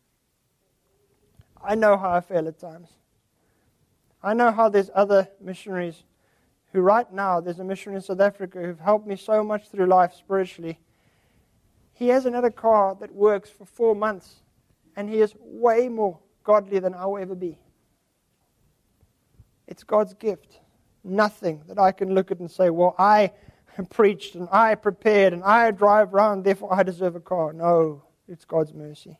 I know how I feel at times. I know how there's other missionaries who right now, there's a missionary in South Africa who've helped me so much through life spiritually. He has another car that works for four months, and he is way more godly than I will ever be. It's God's gift. Nothing that I can look at and say, well, I preached, and I prepared, and I drive around, therefore I deserve a car. No, it's God's mercy.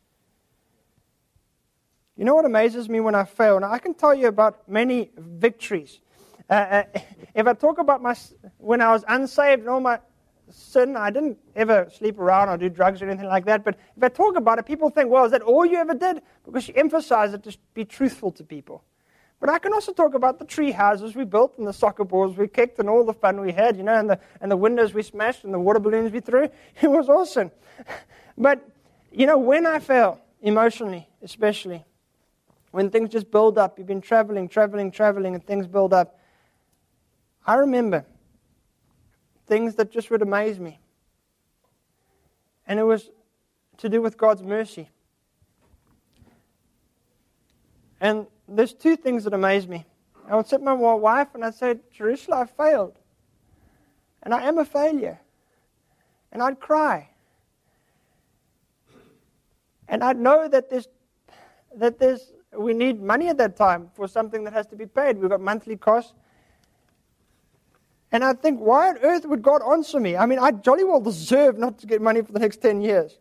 You know what amazes me when I fail? Now, I can tell you about many victories. Uh, uh, if I talk about my when I was unsaved and all my sin, I didn't ever sleep around or do drugs or anything like that. But if I talk about it, people think, well, is that all you ever did? Because you emphasize it to be truthful to people. But I can also talk about the tree houses we built and the soccer balls we kicked and all the fun we had, you know, and the, and the windows we smashed and the water balloons we threw. It was awesome. But, you know, when I fail, emotionally especially, when things just build up, you've been traveling, traveling, traveling, and things build up, I remember things that just would amaze me. And it was to do with God's mercy. And there's two things that amaze me. I would sit with my wife and I'd say, Jerusalem, I failed. And I am a failure. And I'd cry. And I'd know that there's, that there's, we need money at that time for something that has to be paid. We've got monthly costs. And I'd think, why on earth would God answer me? I mean, I jolly well deserve not to get money for the next ten years.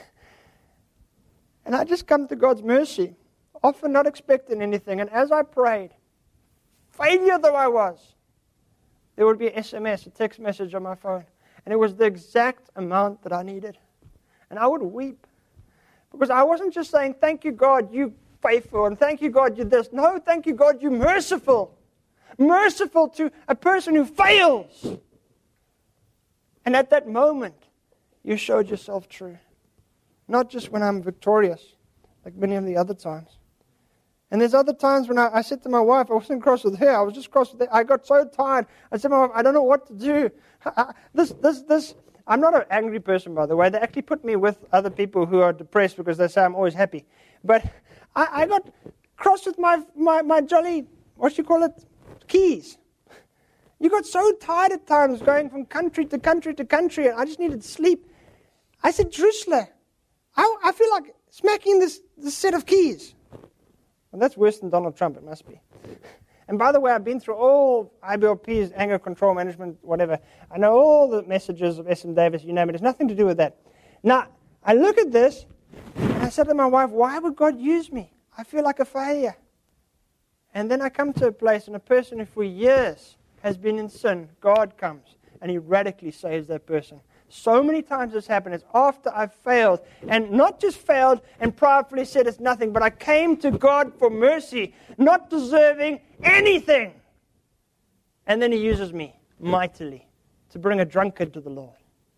And I just come to God's mercy, often not expecting anything. And as I prayed, failure though I was, there would be an S M S, a text message on my phone. And it was the exact amount that I needed. And I would weep. Because I wasn't just saying, thank you, God, you faithful, and thank you, God, you this. No, thank you, God, you merciful. Merciful to a person who fails. And at that moment, you showed yourself true. Not just when I'm victorious, like many of the other times. And there's other times when I, I said to my wife, I wasn't cross with her, I was just cross with her. I got so tired. I said to my wife, I don't know what to do. I, this, this, this. I'm not an angry person, by the way. They actually put me with other people who are depressed because they say I'm always happy. But I, I got cross with my, my, my jolly, what do you call it, keys. You got so tired at times going from country to country to country, and I just needed sleep. I said, Drusilla, I, I feel like smacking this, this set of keys. And that's worse than Donald Trump, it must be. And by the way, I've been through all I B L Ps, anger control management, whatever. I know all the messages of S M Davis, you name it. It's nothing to do with that. Now, I look at this, and I said to my wife, why would God use me? I feel like a failure. And then I come to a place, and a person who for years has been in sin, God comes, and He radically saves that person. So many times this happened. It's after I've failed, and not just failed and pridefully said it's nothing, but I came to God for mercy, not deserving anything. And then He uses me mightily to bring a drunkard to the Lord.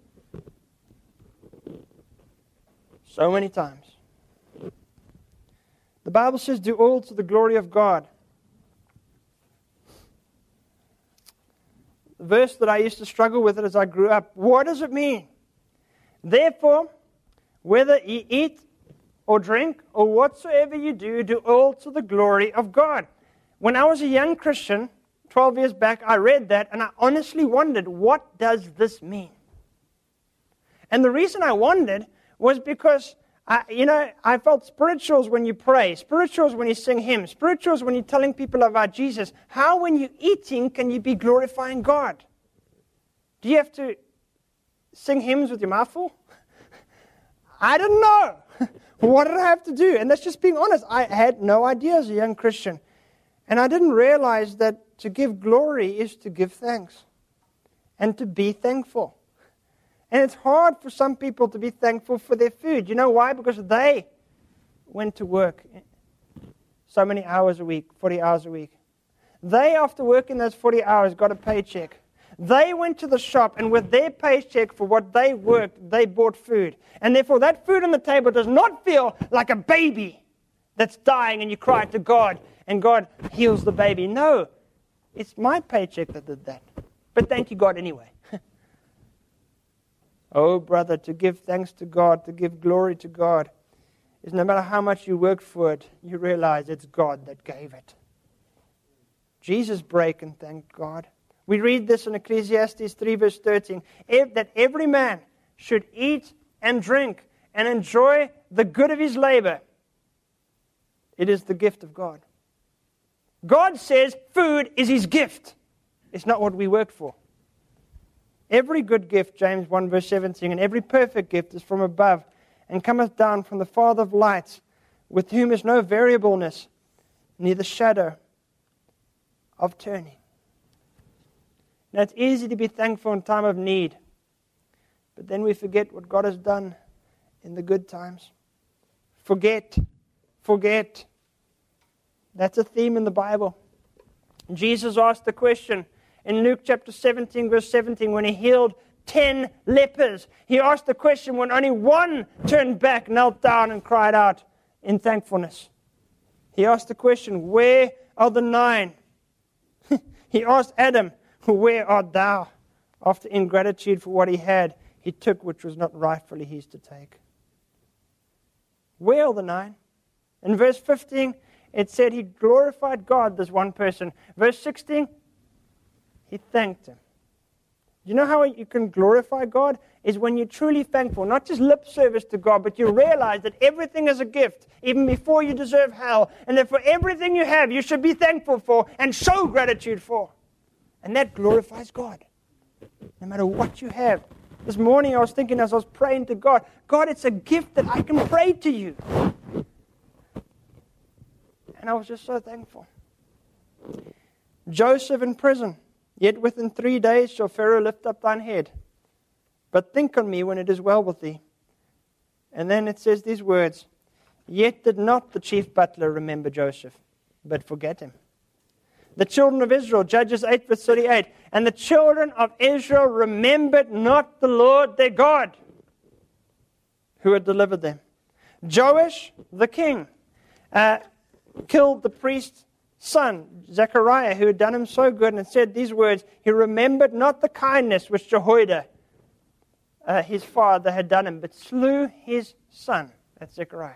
So many times. The Bible says, do all to the glory of God. The verse that I used to struggle with it as I grew up. What does it mean? Therefore, whether you eat or drink or whatsoever you do, do all to the glory of God. When I was a young Christian, twelve years back, I read that and I honestly wondered, what does this mean? And the reason I wondered was because I, you know, I felt spirituals when you pray, spirituals when you sing hymns, spirituals when you're telling people about Jesus. How, when you're eating, can you be glorifying God? Do you have to sing hymns with your mouth full? I didn't know. What did I have to do? And that's just being honest. I had no idea as a young Christian. And I didn't realize that to give glory is to give thanks and to be thankful. And it's hard for some people to be thankful for their food. You know why? Because they went to work so many hours a week, forty hours a week. They, after working those forty hours, got a paycheck. They went to the shop, and with their paycheck for what they worked, they bought food. And therefore, that food on the table does not feel like a baby that's dying and you cry to God, and God heals the baby. No, it's my paycheck that did that. But thank you, God, anyway. Oh, brother, to give thanks to God, to give glory to God, is no matter how much you work for it, you realize it's God that gave it. Jesus break and thank God. We read this in Ecclesiastes three verse thirteen, that every man should eat and drink and enjoy the good of his labor. It is the gift of God. God says food is His gift. It's not what we work for. Every good gift, James one verse seventeen, and every perfect gift is from above, and cometh down from the Father of lights, with whom is no variableness, neither shadow of turning. Now it's easy to be thankful in time of need, but then we forget what God has done in the good times. Forget, forget. That's a theme in the Bible. Jesus asked the question in Luke chapter seventeen, verse seventeen, when He healed ten lepers. He asked the question when only one turned back, knelt down, and cried out in thankfulness. He asked the question, where are the nine? He asked Adam, where art thou? After ingratitude for what he had, he took which was not rightfully his to take. Where are the nine? In verse fifteen, it said he glorified God, this one person. Verse sixteen, he thanked Him. You know how you can glorify God? Is when you're truly thankful. Not just lip service to God, but you realize that everything is a gift, even before you deserve hell. And that for everything you have, you should be thankful for and show gratitude for. And that glorifies God. No matter what you have. This morning I was thinking as I was praying to God, God, it's a gift that I can pray to You. And I was just so thankful. Joseph in prison. Yet within three days shall Pharaoh lift up thine head. But think on me when it is well with thee. And then it says these words, Yet did not the chief butler remember Joseph, but forget him. The children of Israel, Judges eight verse thirty-eight, and the children of Israel remembered not the Lord their God, who had delivered them. Joash, the king, uh, killed the priest's son, Zechariah, who had done him so good, and said these words, He remembered not the kindness which Jehoiada, uh, his father, had done him, but slew his son. That's Zechariah.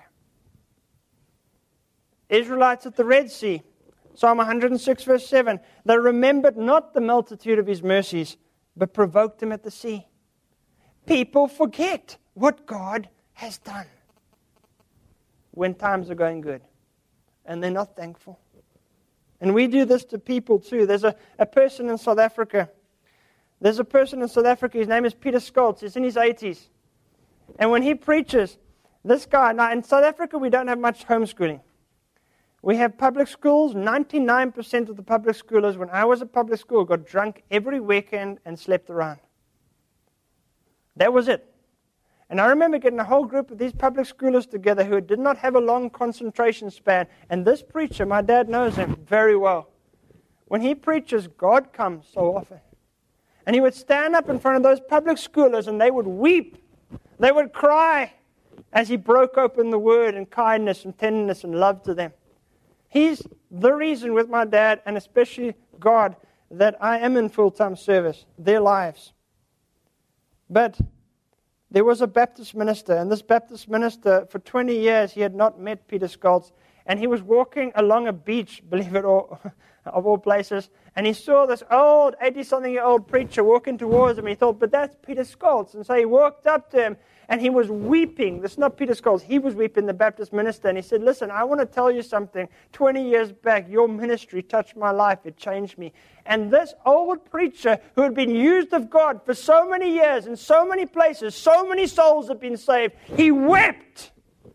Israelites at the Red Sea, Psalm one hundred six verse seven, they remembered not the multitude of his mercies, but provoked him at the sea. People forget what God has done when times are going good, and they're not thankful. And we do this to people too. There's a, a person in South Africa. There's a person in South Africa, his name is Peter Scholz. He's in his eighties. And when he preaches, this guy, now in South Africa we don't have much homeschooling. We have public schools. ninety-nine percent of the public schoolers, when I was at public school, got drunk every weekend and slept around. That was it. And I remember getting a whole group of these public schoolers together who did not have a long concentration span. And this preacher, my dad knows him very well. When he preaches, God comes so often. And he would stand up in front of those public schoolers and they would weep. They would cry as he broke open the word in kindness and tenderness and love to them. He's the reason with my dad, and especially God, that I am in full-time service, their lives. But there was a Baptist minister, and this Baptist minister, for twenty years, he had not met Peter Scholz, and he was walking along a beach, believe it or of all places, and he saw this old, eighty-something-year-old preacher walking towards him. He thought, but that's Peter Scholz. And so he walked up to him, and he was weeping. This is not Peter Scholz. He was weeping, the Baptist minister. And he said, listen, I want to tell you something. twenty years back, your ministry touched my life. It changed me. And this old preacher who had been used of God for so many years in so many places, so many souls have been saved, he wept.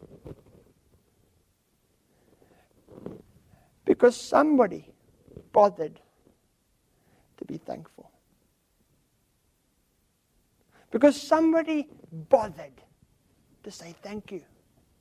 Because somebody bothered to be thankful. Because somebody bothered to say thank you.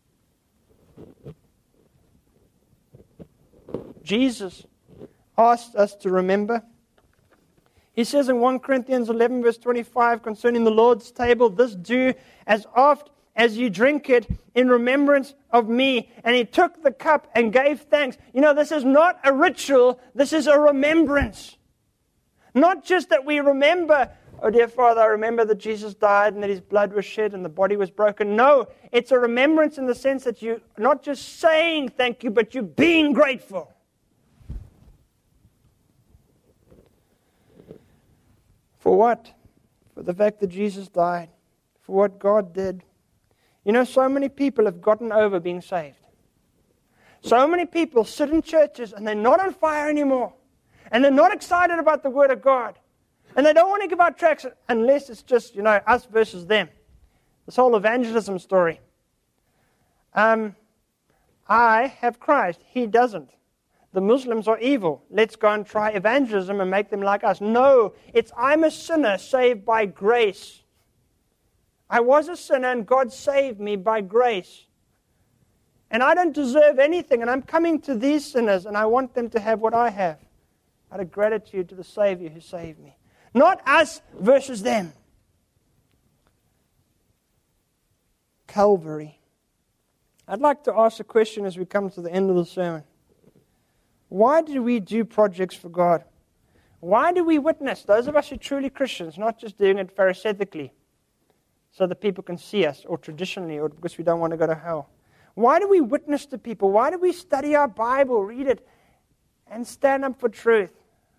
Jesus asked us to remember. He says in First Corinthians eleven verse twenty-five concerning the Lord's table, this do as oft as you drink it in remembrance of me. And he took the cup and gave thanks. You know, this is not a ritual, this is a remembrance. Not just that we remember, oh dear Father, I remember that Jesus died and that his blood was shed and the body was broken. No, it's a remembrance in the sense that you're not just saying thank you, but you're being grateful. For what? For the fact that Jesus died. For what God did. You know, so many people have gotten over being saved. So many people sit in churches and they're not on fire anymore. And they're not excited about the Word of God. And they don't want to give out tracts unless it's just, you know, us versus them. This whole evangelism story. Um, I have Christ. He doesn't. The Muslims are evil. Let's go and try evangelism and make them like us. No, it's I'm a sinner saved by grace. I was a sinner and God saved me by grace. And I don't deserve anything. And I'm coming to these sinners and I want them to have what I have. Out of gratitude to the Savior who saved me. Not us versus them. Calvary. I'd like to ask a question as we come to the end of the sermon. Why do we do projects for God? Why do we witness? Those of us who are truly Christians, not just doing it pharisaitically, so that people can see us, or traditionally, or because we don't want to go to hell. Why do we witness to people? Why do we study our Bible, read it, and stand up for truth?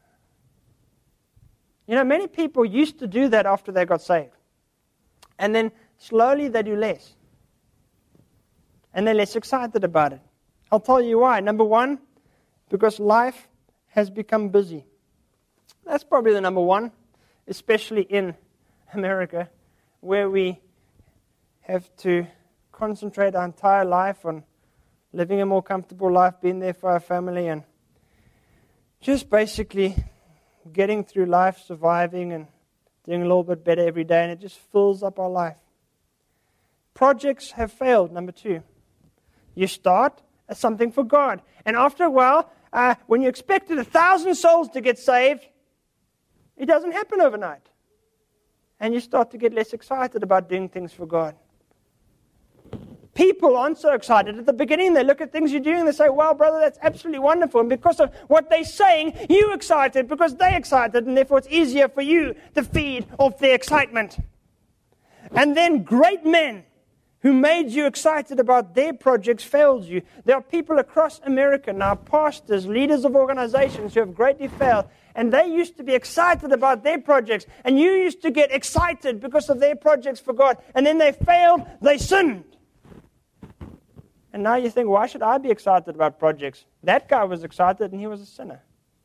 You know, many people used to do that after they got saved. And then slowly they do less. And they're less excited about it. I'll tell you why. Number one, because life has become busy. That's probably the number one, especially in America, where we have to concentrate our entire life on living a more comfortable life, being there for our family, and just basically getting through life, surviving and doing a little bit better every day, and it just fills up our life. Projects have failed, number two. You start as something for God, and after a while, uh, when you expected a thousand souls to get saved, it doesn't happen overnight. And you start to get less excited about doing things for God. People aren't so excited. At the beginning, they look at things you're doing and they say, wow, brother, that's absolutely wonderful. And because of what they're saying, you're excited because they're excited. And therefore, it's easier for you to feed off their excitement. And then great men who made you excited about their projects failed you. There are people across America now, pastors, leaders of organizations who have greatly failed. And they used to be excited about their projects. And you used to get excited because of their projects for God. And then they failed, they sinned. And now you think, why should I be excited about projects? That guy was excited and he was a sinner.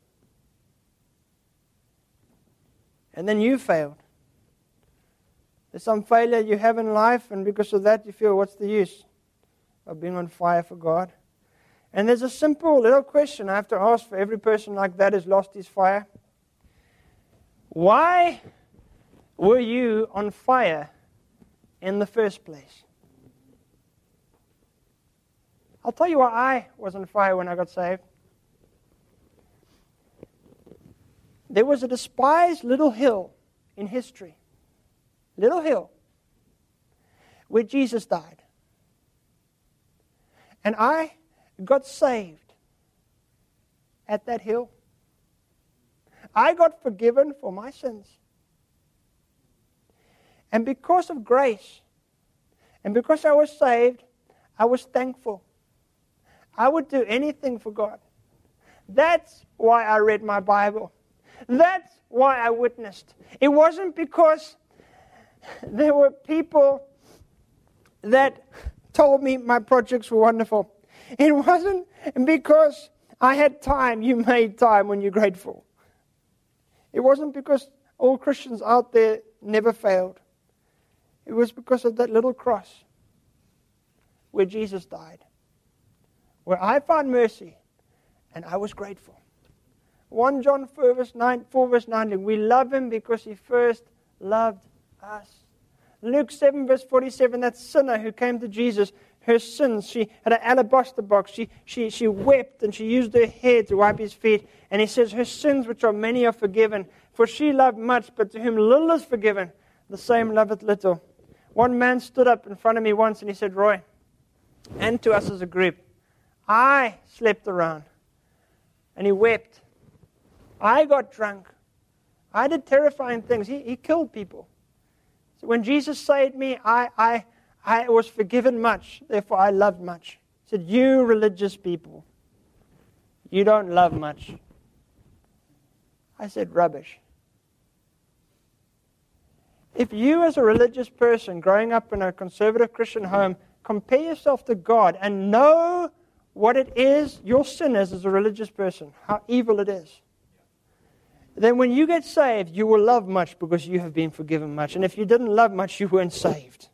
And then you failed. There's some failure you have in life, and because of that you feel, what's the use of being on fire for God? And there's a simple little question I have to ask for every person like that who's lost his fire. Why were you on fire in the first place? I'll tell you why I was on fire when I got saved. There was a despised little hill in history, little hill, where Jesus died. And I got saved at that hill. I got forgiven for my sins. And because of grace, and because I was saved, I was thankful. I would do anything for God. That's why I read my Bible. That's why I witnessed. It wasn't because there were people that told me my projects were wonderful. It wasn't because I had time. You made time when you're grateful. It wasn't because all Christians out there never failed. It was because of that little cross where Jesus died, where I found mercy, and I was grateful. First John four verse nineteen, we love him because he first loved us. Luke seven verse forty-seven, that sinner who came to Jesus, her sins, she had an alabaster box, she, she, she wept and she used her hair to wipe his feet. And he says, her sins which are many are forgiven, for she loved much, but to whom little is forgiven, the same loveth little. One man stood up in front of me once and he said, Roy, and to us as a group, I slept around. And he wept. I got drunk. I did terrifying things. He, he killed people. So when Jesus saved me, I, I, I was forgiven much. Therefore, I loved much. He said, you religious people, you don't love much. I said, rubbish. If you as a religious person growing up in a conservative Christian home compare yourself to God and know what it is, your sin is as a religious person, how evil it is, then when you get saved, you will love much because you have been forgiven much. And if you didn't love much, you weren't saved.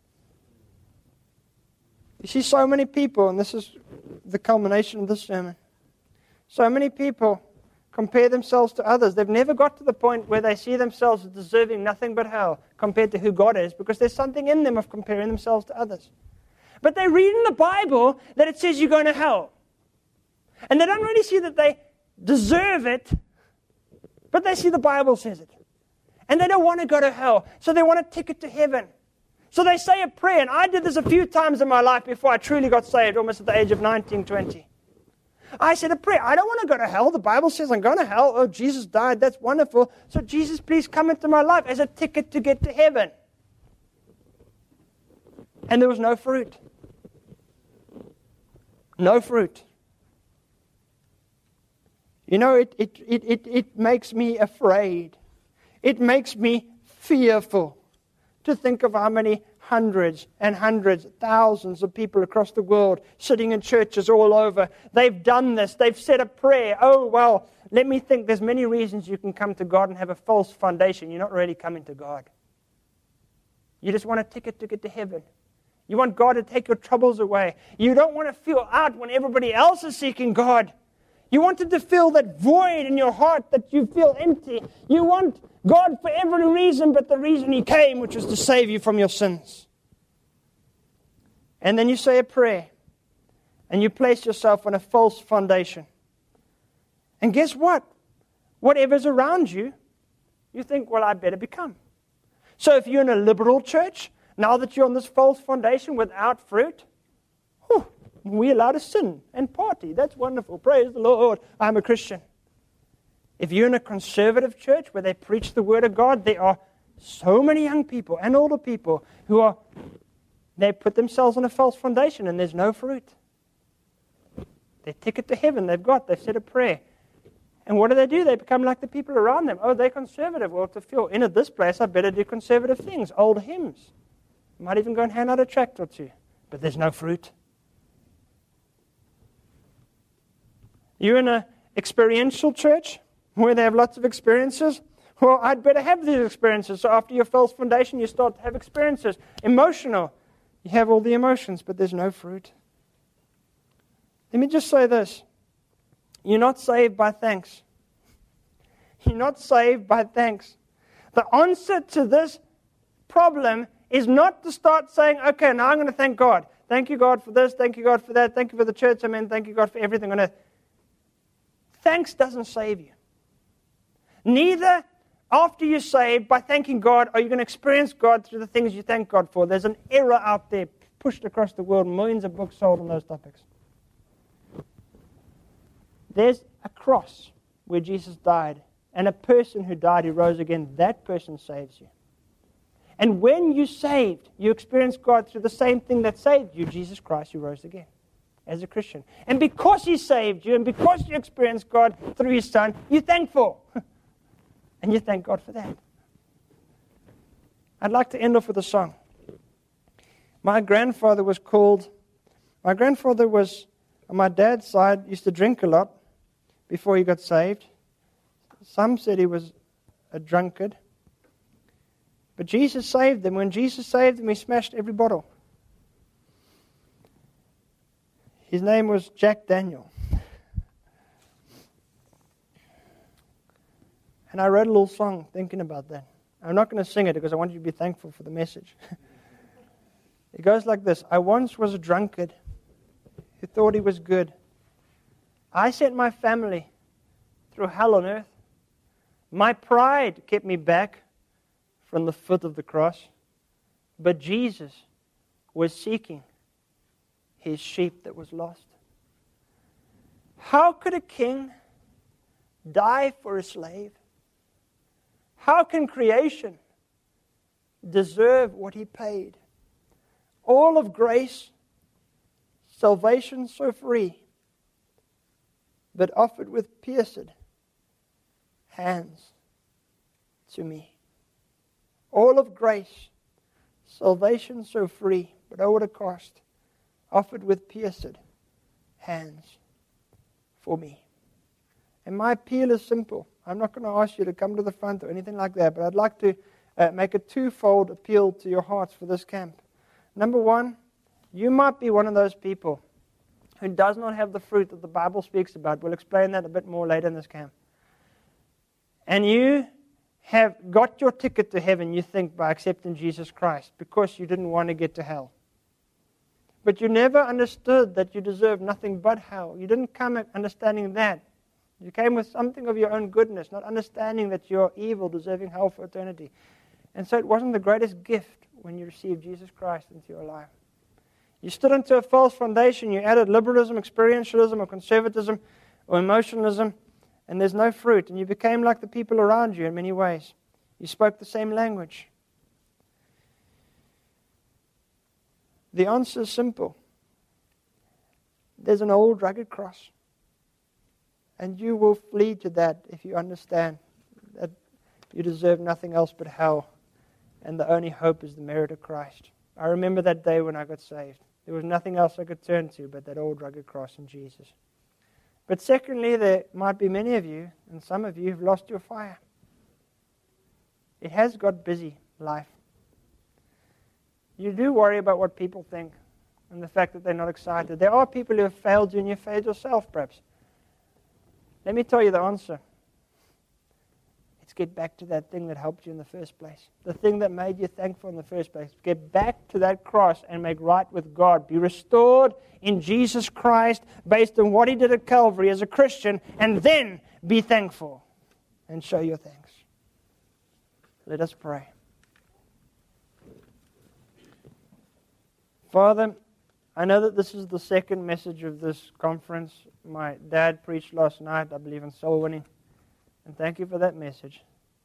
You see, so many people, and this is the culmination of this sermon, so many people compare themselves to others. They've never got to the point where they see themselves as deserving nothing but hell compared to who God is, because there's something in them of comparing themselves to others. But they read in the Bible that it says you're going to hell. And they don't really see that they deserve it, but they see the Bible says it. And they don't want to go to hell, so they want a ticket to heaven. So they say a prayer, and I did this a few times in my life before I truly got saved, almost at the age of nineteen, twenty. I said a prayer. I don't want to go to hell. The Bible says I'm going to hell. Oh, Jesus died. That's wonderful. So Jesus, please come into my life as a ticket to get to heaven. And there was no fruit. No fruit. You know, it, it, it, it, it makes me afraid. It makes me fearful to think of how many hundreds and hundreds, thousands of people across the world sitting in churches all over. They've done this. They've said a prayer. Oh, well, let me think. There's many reasons you can come to God and have a false foundation. You're not really coming to God. You just want a ticket to get to heaven. You want God to take your troubles away. You don't want to feel out when everybody else is seeking God. You wanted to fill that void in your heart that you feel empty. You want God for every reason but the reason He came, which was to save you from your sins. And then you say a prayer. And you place yourself on a false foundation. And guess what? Whatever's around you, you think, well, I better become. So if you're in a liberal church, now that you're on this false foundation without fruit, whew, we're allowed to sin and party. That's wonderful. Praise the Lord. I'm a Christian. If you're in a conservative church where they preach the Word of God, there are so many young people and older people who are, they put themselves on a false foundation and there's no fruit. Their ticket to heaven they've got. They've said a prayer. And what do they do? They become like the people around them. Oh, they're conservative. Well, to feel in at this place, I better do conservative things. Old hymns. Might even go and hand out a tract or two. But there's no fruit. You're in an experiential church where they have lots of experiences. Well, I'd better have these experiences. So after your false foundation, you start to have experiences. Emotional. You have all the emotions, but there's no fruit. Let me just say this. You're not saved by thanks. You're not saved by thanks. The answer to this problem is not to start saying, okay, now I'm going to thank God. Thank you, God, for this. Thank you, God, for that. Thank you for the church I'm in. Thank you, God, for everything on earth. Thanks doesn't save you. Neither after you're saved, by thanking God, are you going to experience God through the things you thank God for. There's an error out there pushed across the world. Millions of books sold on those topics. There's a cross where Jesus died, and a person who died who rose again. That person saves you. And when you're saved, you experience God through the same thing that saved you, Jesus Christ, who rose again, as a Christian. And because He saved you, and because you experienced God through His Son, you're thankful. And you thank God for that. I'd like to end off with a song. My grandfather was called, my grandfather was, on my dad's side, used to drink a lot before he got saved. Some said he was a drunkard. But Jesus saved him. When Jesus saved him, He smashed every bottle. His name was Jack Daniel. And I wrote a little song thinking about that. I'm not going to sing it because I want you to be thankful for the message. It goes like this. I once was a drunkard who thought he was good. I sent my family through hell on earth. My pride kept me back from the foot of the cross. But Jesus was seeking His sheep that was lost. How could a king die for a slave? How can creation deserve what He paid? All of grace, salvation so free, but offered with pierced hands to me. All of grace, salvation so free, but oh what a cost, offered with pierced hands for me. And my appeal is simple. I'm not going to ask you to come to the front or anything like that, but I'd like to uh, make a twofold appeal to your hearts for this camp. Number one, you might be one of those people who does not have the fruit that the Bible speaks about. We'll explain that a bit more later in this camp. And you have got your ticket to heaven, you think, by accepting Jesus Christ because you didn't want to get to hell. But you never understood that you deserve nothing but hell. You didn't come understanding that. You came with something of your own goodness, not understanding that you're evil, deserving hell for eternity. And so it wasn't the greatest gift when you received Jesus Christ into your life. You stood onto a false foundation. You added liberalism, experientialism, or conservatism, or emotionalism, and there's no fruit. And you became like the people around you in many ways. You spoke the same language. The answer is simple. There's an old rugged cross. And you will flee to that if you understand that you deserve nothing else but hell. And the only hope is the merit of Christ. I remember that day when I got saved. There was nothing else I could turn to but that old rugged cross in Jesus. But secondly, there might be many of you, and some of you, who've lost your fire. It has got busy, life. You do worry about what people think and the fact that they're not excited. There are people who have failed you and you failed yourself, perhaps. Let me tell you the answer. It's get back to that thing that helped you in the first place. The thing that made you thankful in the first place. Get back to that cross and make right with God. Be restored in Jesus Christ based on what He did at Calvary as a Christian, and then be thankful and show your thanks. Let us pray. Father, I know that this is the second message of this conference. My dad preached last night, I believe, in soul winning. And thank you for that message.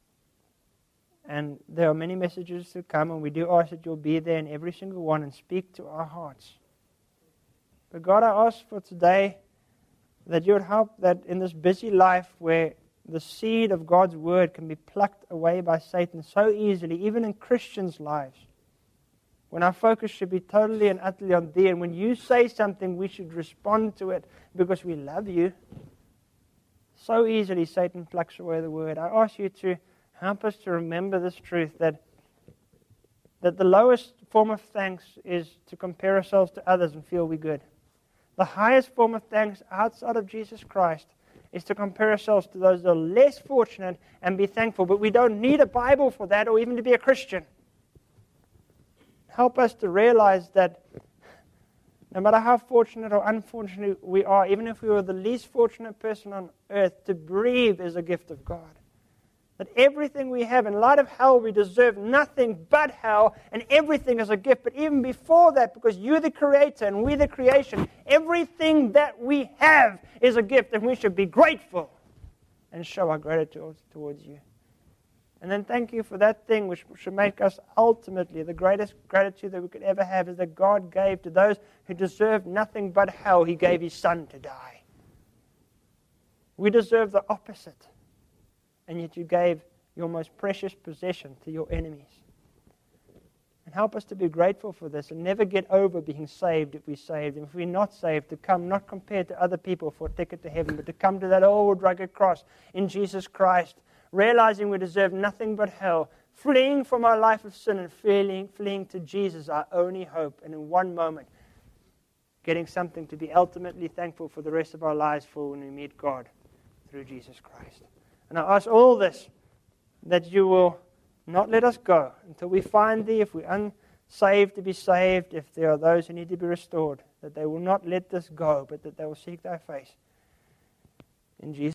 And there are many messages to come, and we do ask that you'll be there in every single one and speak to our hearts. But God, I ask for today that you would help that in this busy life where the seed of God's word can be plucked away by Satan so easily, even in Christians' lives, when our focus should be totally and utterly on Thee, and when you say something, we should respond to it because we love you. So easily Satan plucks away the word. I ask you to help us to remember this truth, that, that the lowest form of thanks is to compare ourselves to others and feel we're good. The highest form of thanks outside of Jesus Christ is to compare ourselves to those that are less fortunate and be thankful. But we don't need a Bible for that or even to be a Christian. Help us to realize that no matter how fortunate or unfortunate we are, even if we were the least fortunate person on earth, to breathe is a gift of God. That everything we have, in light of hell, we deserve nothing but hell, and everything is a gift. But even before that, because you're the creator and we're the creation, everything that we have is a gift, and we should be grateful and show our gratitude towards you. And then thank you for that thing which should make us ultimately the greatest gratitude that we could ever have, is that God gave to those who deserved nothing but hell. He gave His Son to die. We deserve the opposite. And yet you gave your most precious possession to your enemies. And help us to be grateful for this and never get over being saved if we're saved. And if we're not saved, to come not compared to other people for a ticket to heaven, but to come to that old rugged cross in Jesus Christ, realizing we deserve nothing but hell, fleeing from our life of sin and fleeing, fleeing to Jesus, our only hope, and in one moment, getting something to be ultimately thankful for the rest of our lives for when we meet God through Jesus Christ. And I ask all this, that you will not let us go until we find Thee, if we're unsaved, to be saved, if there are those who need to be restored, that they will not let this go, but that they will seek Thy face. In Jesus'